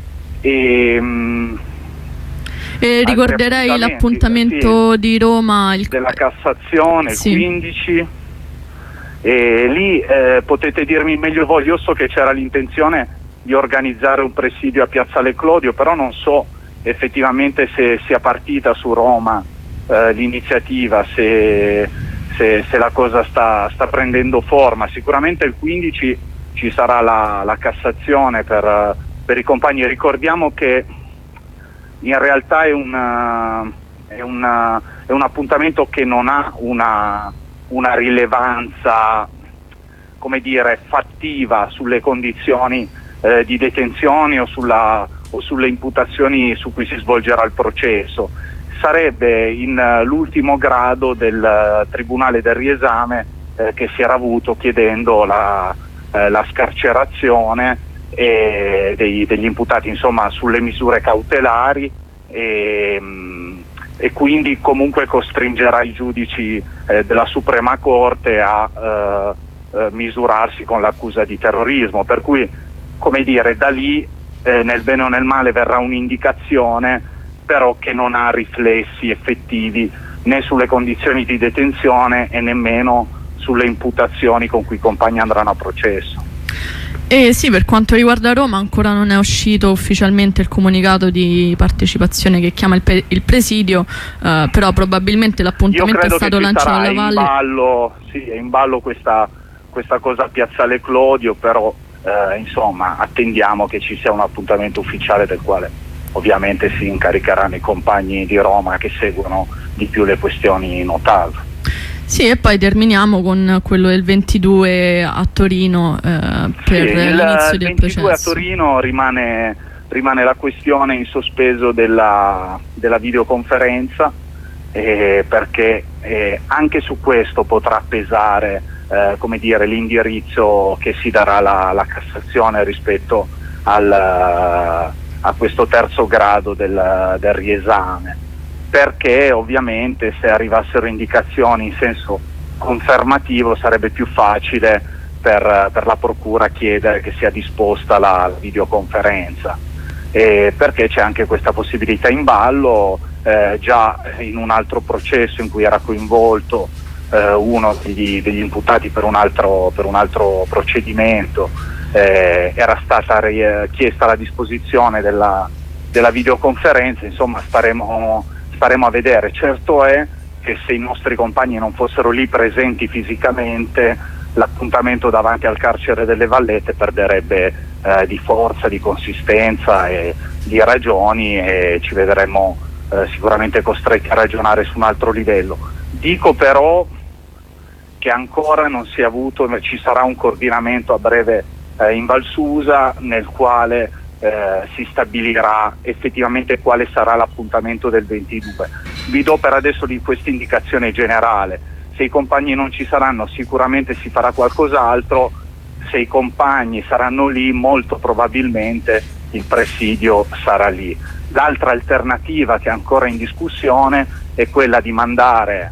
E ricorderei l'appuntamento di Roma della Cassazione, il 15, e lì potete dirmi meglio voi. Io so che c'era l'intenzione di organizzare un presidio a Piazzale Clodio, però non so effettivamente se sia partita su Roma l'iniziativa, se la cosa sta prendendo forma. Sicuramente il 15 ci sarà la Cassazione per i compagni. Ricordiamo che in realtà è un appuntamento che non ha una rilevanza, come dire, fattiva sulle condizioni di detenzione o sulle imputazioni su cui si svolgerà il processo. Sarebbe in l'ultimo grado del Tribunale del Riesame che si era avuto chiedendo la scarcerazione degli imputati, insomma, sulle misure cautelari, e quindi comunque costringerà i giudici della Suprema Corte a misurarsi con l'accusa di terrorismo, per cui, come dire, da lì nel bene o nel male verrà un'indicazione, però che non ha riflessi effettivi né sulle condizioni di detenzione e nemmeno sulle imputazioni con cui i compagni andranno a processo. Sì, per quanto riguarda Roma ancora non è uscito ufficialmente il comunicato di partecipazione che chiama il presidio, però probabilmente l'appuntamento è stato lanciato alla Valle. È in ballo questa cosa a Piazzale Clodio, però insomma attendiamo che ci sia un appuntamento ufficiale del quale ovviamente si incaricheranno i compagni di Roma che seguono di più le questioni Notav. Sì, e poi terminiamo con quello del 22 a Torino per l'inizio del processo. Il 22 a Torino rimane la questione in sospeso della videoconferenza, perché anche su questo potrà pesare l'indirizzo che si darà la Cassazione rispetto a questo terzo grado del riesame, perché ovviamente se arrivassero indicazioni in senso confermativo sarebbe più facile per la procura chiedere che sia disposta la videoconferenza, perché c'è anche questa possibilità in ballo. Già in un altro processo in cui era coinvolto uno degli imputati per un altro procedimento, era stata chiesta la disposizione della videoconferenza. Insomma, staremo a vedere. Certo è che se i nostri compagni non fossero lì presenti fisicamente, l'appuntamento davanti al carcere delle Vallette perderebbe di forza, di consistenza e di ragioni, e ci vedremo sicuramente costretti a ragionare su un altro livello. Dico però che ancora non si è avuto, ci sarà un coordinamento a breve in Val Susa, nel quale si stabilirà effettivamente quale sarà l'appuntamento del 22. Vi do per adesso di questa indicazione generale: se i compagni non ci saranno sicuramente si farà qualcos'altro, se i compagni saranno lì molto probabilmente il presidio sarà lì. L'altra alternativa che è ancora in discussione è quella di mandare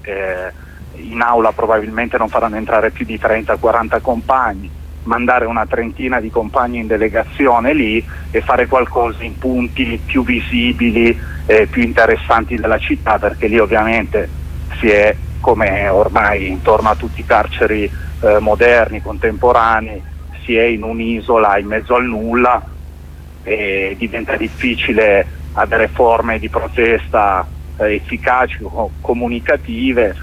in aula, probabilmente non faranno entrare più di 30-40 compagni, mandare una trentina di compagni in delegazione lì e fare qualcosa in punti più visibili e più interessanti della città, perché lì ovviamente si è, come ormai intorno a tutti i carceri moderni, contemporanei, si è in un'isola in mezzo al nulla e diventa difficile avere forme di protesta efficaci o comunicative,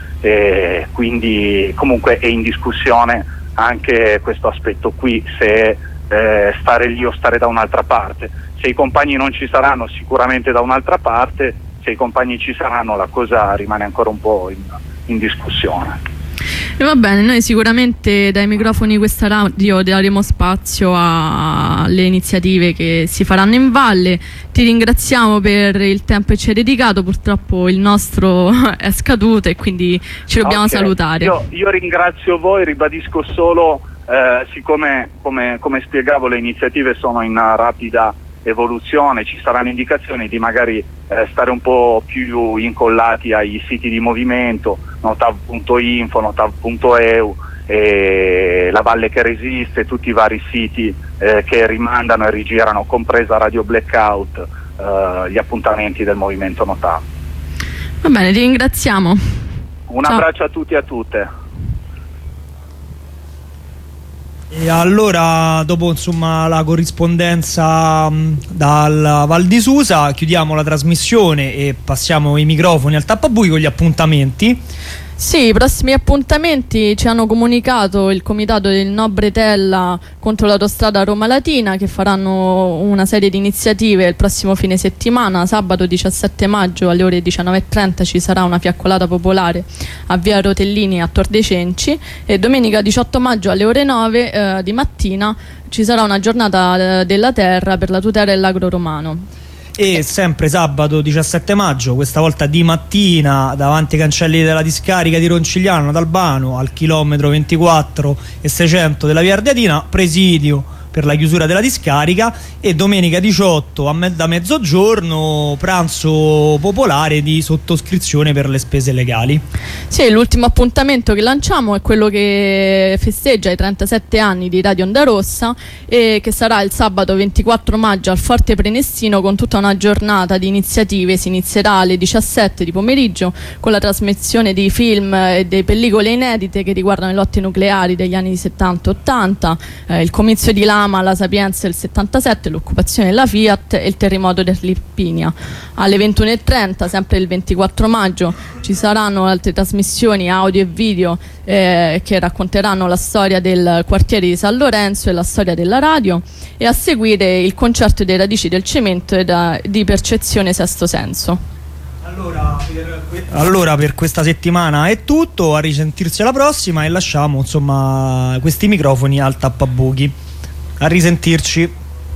quindi comunque è in discussione anche questo aspetto qui, se stare lì o stare da un'altra parte. Se i compagni non ci saranno, sicuramente da un'altra parte; se i compagni ci saranno, la cosa rimane ancora un po' in discussione. E va bene, noi sicuramente dai microfoni di questa radio daremo spazio alle iniziative che si faranno in valle. Ti ringraziamo per il tempo che ci hai dedicato, purtroppo il nostro è scaduto e quindi ci dobbiamo salutare. Io ringrazio voi, ribadisco solo, siccome come spiegavo le iniziative sono in rapida evoluzione, ci saranno indicazioni di magari stare un po' più incollati ai siti di movimento, notav.info, notav.eu, La Valle che Resiste, tutti i vari siti che rimandano e rigirano, compresa Radio Blackout, gli appuntamenti del movimento Notav. Va bene, ti ringraziamo. Un abbraccio a tutti e a tutte. E allora, dopo insomma la corrispondenza dal Val di Susa, chiudiamo la trasmissione e passiamo i microfoni al Tappabui con gli appuntamenti. Sì, i prossimi appuntamenti ci hanno comunicato il comitato del No Bretella contro l'autostrada Roma Latina, che faranno una serie di iniziative il prossimo fine settimana. Sabato 17 maggio alle ore 19:30 ci sarà una fiaccolata popolare a via Rotellini a Tor dei Cenci, e domenica 18 maggio alle ore 9 di mattina ci sarà una giornata della terra per la tutela dell'agro romano. E sempre sabato 17 maggio, questa volta di mattina, davanti ai cancelli della discarica di Roncigliano ad Albano, al chilometro 24 e 600 della via Ardeatina, presidio per la chiusura della discarica, e domenica 18 da mezzogiorno pranzo popolare di sottoscrizione per le spese legali. Sì, l'ultimo appuntamento che lanciamo è quello che festeggia i 37 anni di Radio Onda Rossa, e che sarà il sabato 24 maggio al Forte Prenestino, con tutta una giornata di iniziative. Si inizierà alle 17 di pomeriggio con la trasmissione di film e delle pellicole inedite che riguardano le lotte nucleari degli anni 70-80, il comizio di Lama, la Sapienza del 77, l'occupazione della Fiat e il terremoto dell'Irpinia. Alle 21:30, sempre il 24 maggio, ci saranno altre trasmissioni audio e video che racconteranno la storia del quartiere di San Lorenzo e la storia della radio, e a seguire il concerto dei Radici del Cemento e di Percezione Sesto Senso. Allora per questa settimana è tutto, a risentirsi alla prossima, e lasciamo insomma questi microfoni al tappabuchi. A risentirci.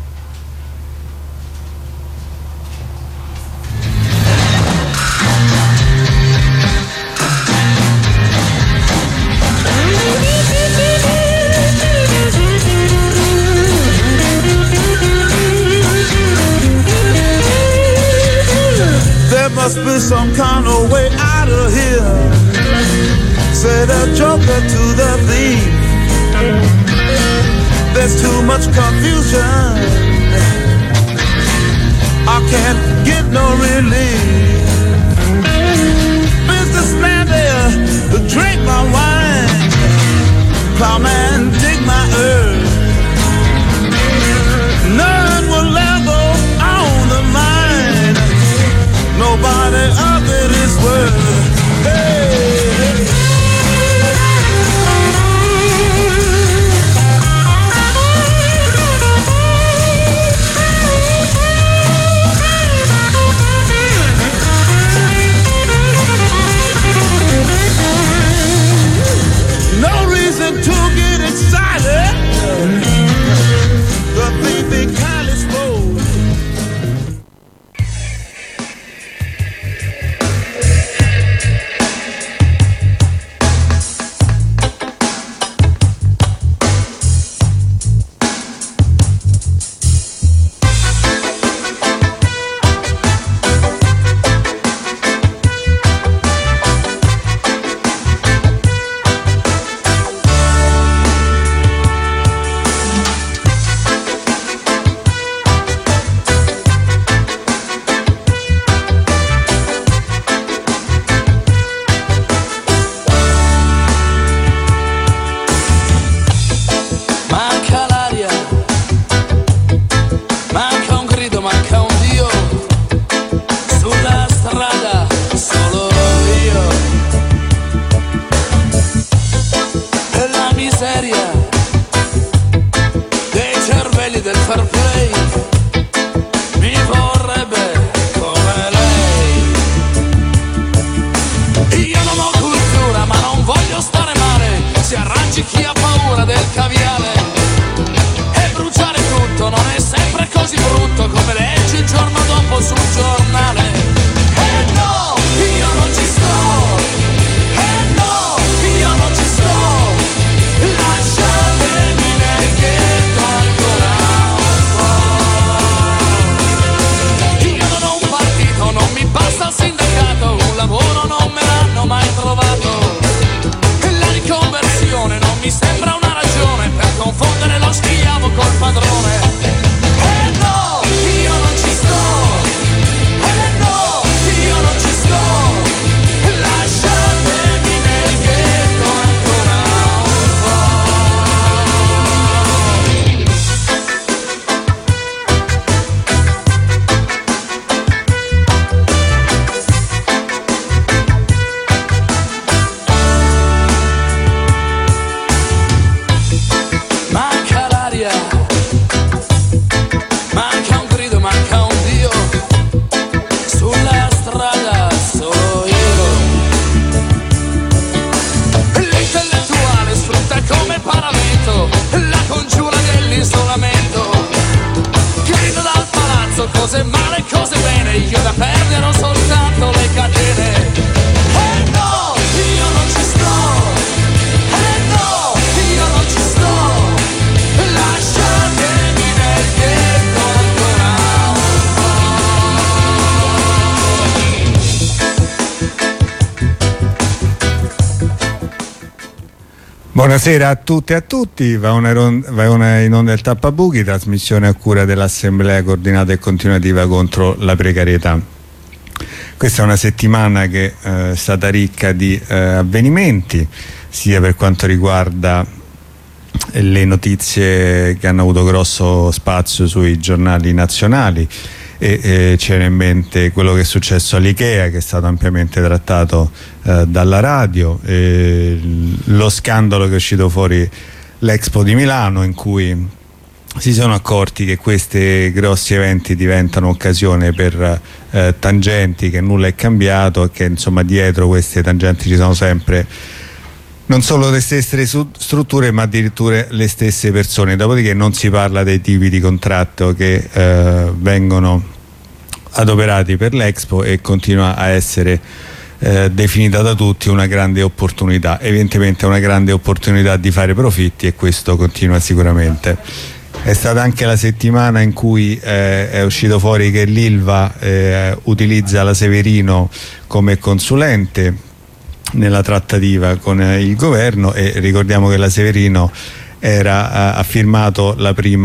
Must be some kind of way out of here, said a joker to the thief. There's too much confusion, I can't get no relief. Businessman there, drink my wine. Plowman, dig my earth. None will ever own the mine. Nobody of it is worth. Hey, no reason to get excited. The thing they kind of spoke. Mi sembra una ragione per confondermi Buonasera a tutte e a tutti, va in onda il Tappabuchi, trasmissione a cura dell'Assemblea Coordinata e Continuativa contro la Precarietà. Questa è una settimana che è stata ricca di avvenimenti, sia per quanto riguarda le notizie che hanno avuto grosso spazio sui giornali nazionali, e c'era in mente quello che è successo all'Ikea, che è stato ampiamente trattato dalla radio, lo scandalo che è uscito fuori l'Expo di Milano, in cui si sono accorti che questi grossi eventi diventano occasione per tangenti, che nulla è cambiato e che insomma dietro queste tangenti ci sono sempre non solo le stesse strutture ma addirittura le stesse persone. Dopodiché non si parla dei tipi di contratto che vengono adoperati per l'Expo, e continua a essere definita da tutti una grande opportunità, evidentemente una grande opportunità di fare profitti, e questo continua sicuramente. È stata anche la settimana in cui è uscito fuori che l'Ilva utilizza la Severino come consulente nella trattativa con il governo, e ricordiamo che la Severino ha firmato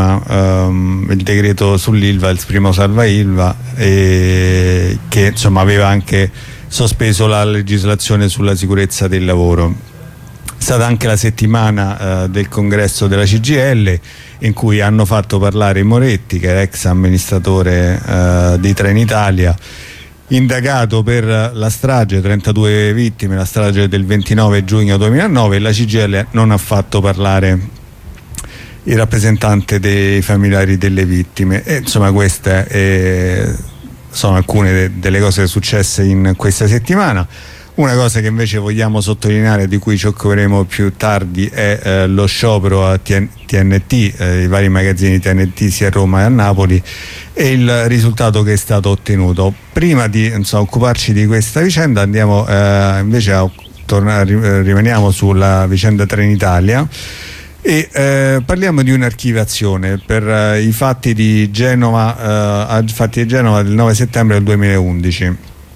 il decreto sull'Ilva, il primo salva Ilva, che insomma aveva anche sospeso la legislazione sulla sicurezza del lavoro. È stata anche la settimana del congresso della CGIL, in cui hanno fatto parlare Moretti, che è ex amministratore di Trenitalia, indagato per la strage, 32 vittime, la strage del 29 giugno 2009, e la CGIL non ha fatto parlare il rappresentante dei familiari delle vittime. E insomma queste sono alcune delle cose successe in questa settimana. Una cosa che invece vogliamo sottolineare, di cui ci occuperemo più tardi, è lo sciopero a TNT, i vari magazzini TNT sia a Roma che a Napoli, e il risultato che è stato ottenuto. Prima di occuparci di questa vicenda andiamo invece rimaniamo sulla vicenda Trenitalia, e parliamo di un'archiviazione per i fatti di Genova del 9 settembre del 2011.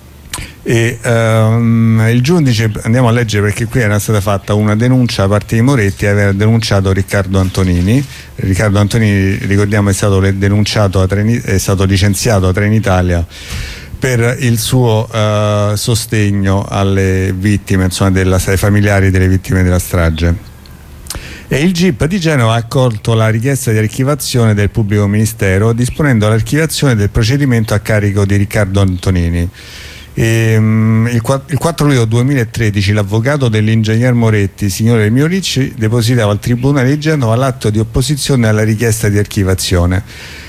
E il giudice, andiamo a leggere perché qui era stata fatta una denuncia da parte di Moretti, aveva denunciato Riccardo Antonini. Riccardo Antonini, ricordiamo, è stato licenziato a Trenitalia per il suo sostegno alle vittime, insomma ai familiari delle vittime della strage. E il GIP di Genova ha accolto la richiesta di archivazione del pubblico ministero, disponendo l'archiviazione del procedimento a carico di Riccardo Antonini. Il 4 luglio 2013 l'avvocato dell'ingegner Moretti, signore Mioricci, depositava al Tribunale di Genova l'atto di opposizione alla richiesta di archivazione,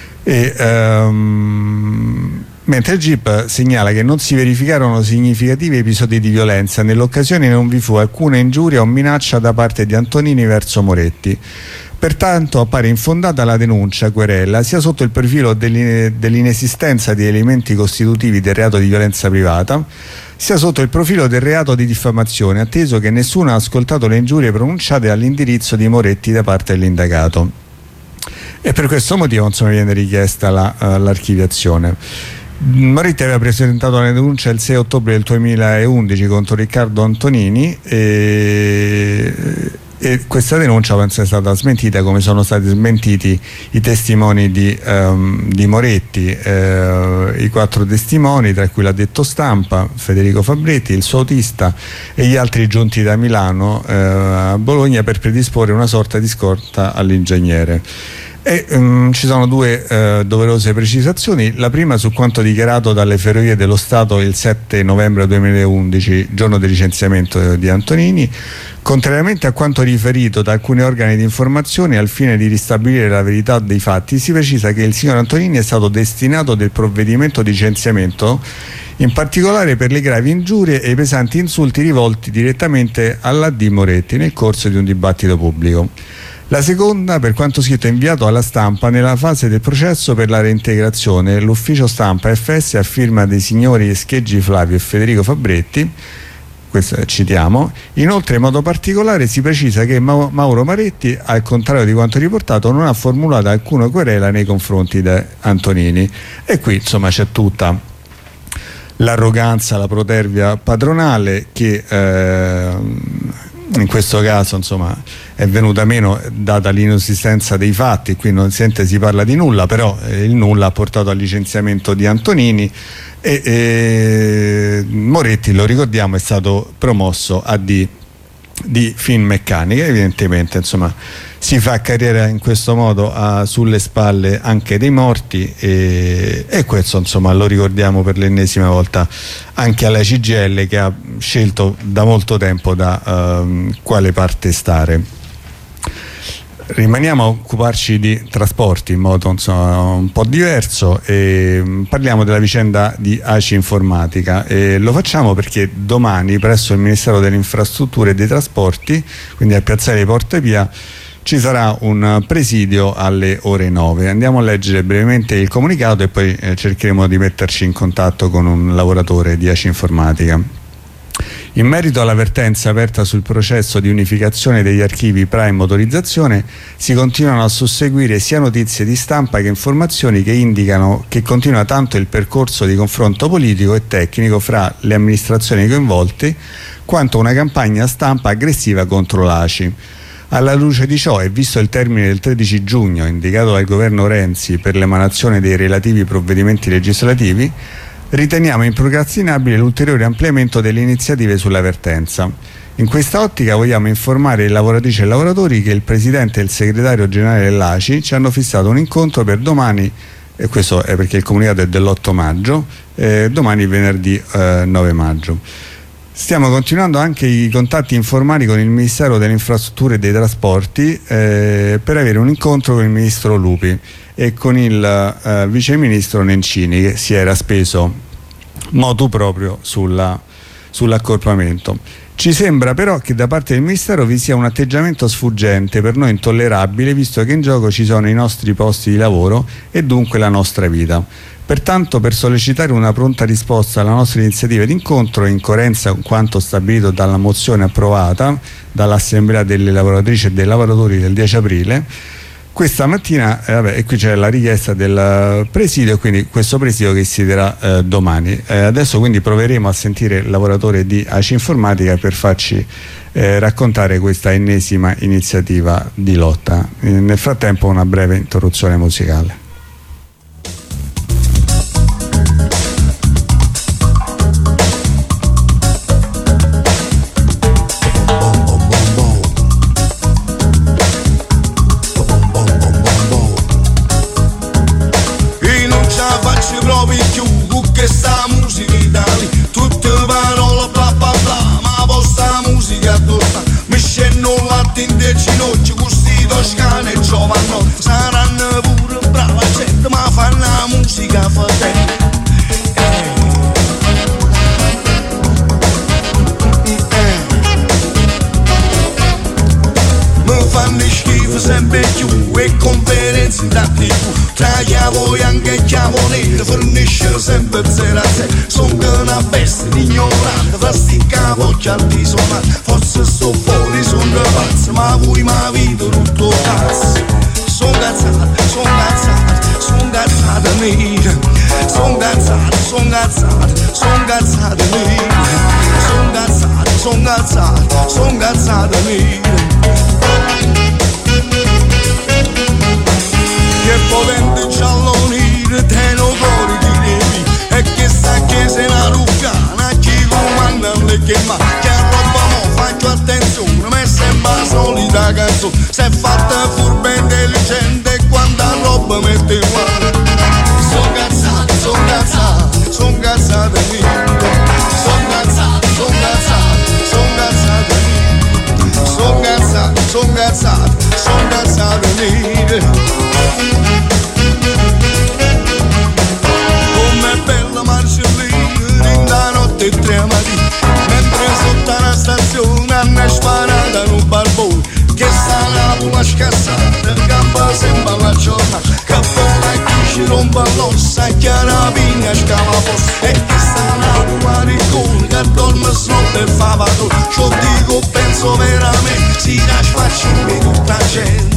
mentre il GIP segnala che non si verificarono significativi episodi di violenza. Nell'occasione non vi fu alcuna ingiuria o minaccia da parte di Antonini verso Moretti. Pertanto appare infondata la denuncia querela sia sotto il profilo dell'inesistenza di elementi costitutivi del reato di violenza privata, sia sotto il profilo del reato di diffamazione, atteso che nessuno ha ascoltato le ingiurie pronunciate all'indirizzo di Moretti da parte dell'indagato. E per questo motivo viene richiesta l'archiviazione. Moretti aveva presentato la denuncia il 6 ottobre del 2011 contro Riccardo Antonini, e questa denuncia penso è stata smentita, come sono stati smentiti i testimoni di Moretti, i 4 testimoni, tra cui l'addetto stampa Federico Fabretti, il suo autista e gli altri giunti da Milano a Bologna per predisporre una sorta di scorta all'ingegnere. E ci sono due doverose precisazioni. La prima su quanto dichiarato dalle Ferrovie dello Stato il 7 novembre 2011, giorno del licenziamento di Antonini. Contrariamente a quanto riferito da alcuni organi di informazione, al fine di ristabilire la verità dei fatti, si precisa che il signor Antonini è stato destinato del provvedimento di licenziamento in particolare per le gravi ingiurie e i pesanti insulti rivolti direttamente all'AD Moretti nel corso di un dibattito pubblico. La seconda, per quanto scritto e inviato alla stampa nella fase del processo per la reintegrazione, l'ufficio stampa FS a firma dei signori Scheggi Flavio e Federico Fabretti, questo citiamo. Inoltre in modo particolare si precisa che Mauro Moretti, al contrario di quanto riportato, non ha formulato alcuna querela nei confronti di Antonini. E qui insomma c'è tutta l'arroganza, la protervia padronale che in questo caso insomma è venuta meno data l'inesistenza dei fatti. Qui non si parla di nulla, però il nulla ha portato al licenziamento di Antonini e Moretti, lo ricordiamo, è stato promosso a di Finmeccanica. Evidentemente insomma si fa carriera in questo modo sulle spalle anche dei morti e questo insomma lo ricordiamo per l'ennesima volta anche alla CGIL, che ha scelto da molto tempo da quale parte stare. Rimaniamo a occuparci di trasporti in modo insomma, un po' diverso e parliamo della vicenda di ACI Informatica, e lo facciamo perché domani presso il Ministero delle Infrastrutture e dei Trasporti, quindi al piazzale di Porta Pia, ci sarà un presidio alle ore 9. Andiamo a leggere brevemente il comunicato e poi cercheremo di metterci in contatto con un lavoratore di ACI Informatica. In merito all'avvertenza aperta sul processo di unificazione degli archivi Prime Motorizzazione, si continuano a susseguire sia notizie di stampa che informazioni che indicano che continua tanto il percorso di confronto politico e tecnico fra le amministrazioni coinvolte, quanto una campagna stampa aggressiva contro l'ACI. Alla luce di ciò, e visto il termine del 13 giugno indicato dal governo Renzi per l'emanazione dei relativi provvedimenti legislativi, riteniamo improcrastinabile l'ulteriore ampliamento delle iniziative sull'avvertenza. In questa ottica vogliamo informare le lavoratrici e lavoratori che il Presidente e il Segretario Generale dell'ACI ci hanno fissato un incontro per domani, e questo è perché il comunicato è dell'8 maggio, domani venerdì 9 maggio. Stiamo continuando anche i contatti informali con il Ministero delle Infrastrutture e dei Trasporti per avere un incontro con il Ministro Lupi e con il Viceministro Nencini, che si era speso motu proprio sull'accorpamento. Ci sembra però che da parte del Ministero vi sia un atteggiamento sfuggente, per noi intollerabile, visto che in gioco ci sono i nostri posti di lavoro e dunque la nostra vita. Pertanto, per sollecitare una pronta risposta alla nostra iniziativa d'incontro, in coerenza con quanto stabilito dalla mozione approvata dall'Assemblea delle lavoratrici e dei lavoratori del 10 aprile, questa mattina, e qui c'è la richiesta del presidio, quindi questo presidio che si terrà domani. Adesso quindi proveremo a sentire il lavoratore di ACI Informatica per farci raccontare questa ennesima iniziativa di lotta. Nel frattempo una breve interruzione musicale. Saranno pure brava gente, ma fanno la musica fatente. Mi fanno schifo sempre più e conferenze da TV. Tra chiavo anche chiavo nero, fornisce sempre 0 a 0. Sono una bestia ignorante, fra sti capocchi altisonanti. Forse sto fuori, sono pazzo, ma voi mi vita tutto cazzo. Son cazzate mie, son cazzate mie, son cazzate mie. Che potente giallo nero, te lo cuore di devi, e che sa che sei una ruccana, chi comanda le chiama, che roba mo faccio attenzione, ma è sempre la solita canzone, se è fatta furba intelligente, quanta roba mette in mano. Son cazzate mie, son cazzate mie. Com'è bella Marcellina, in da notte e 3 mattina, mentre sotto la stazione hanno sparato un barbone, che sarà una scassata, gamba sembra la giornata, che poi ci rompe l'ossa, chiara pigna scava posta, e che sarà una riccone, che dorme sotto e fa padrone. Ciò dico, penso veramente, si da sfacciare tutta la gente.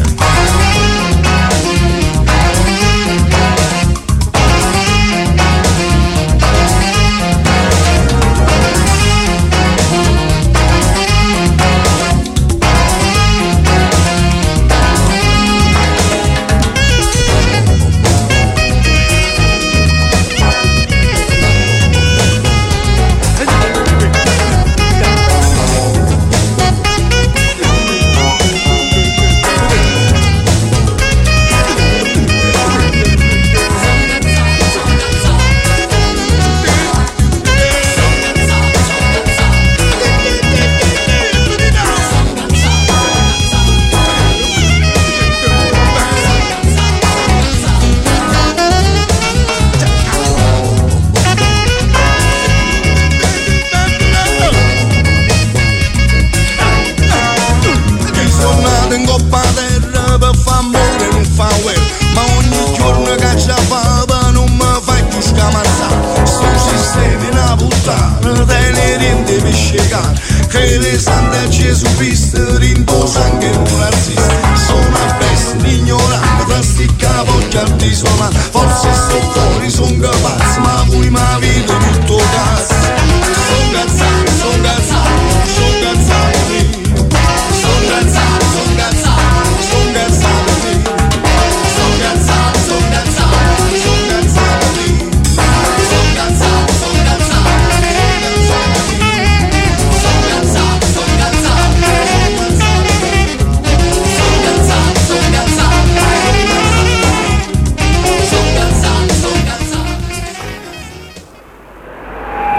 che le sante a Gesù Cristo rindosa anche un razzista. Sono a bestia, ignorante, tra sti capo già di suonare, forse sto fuori, son capace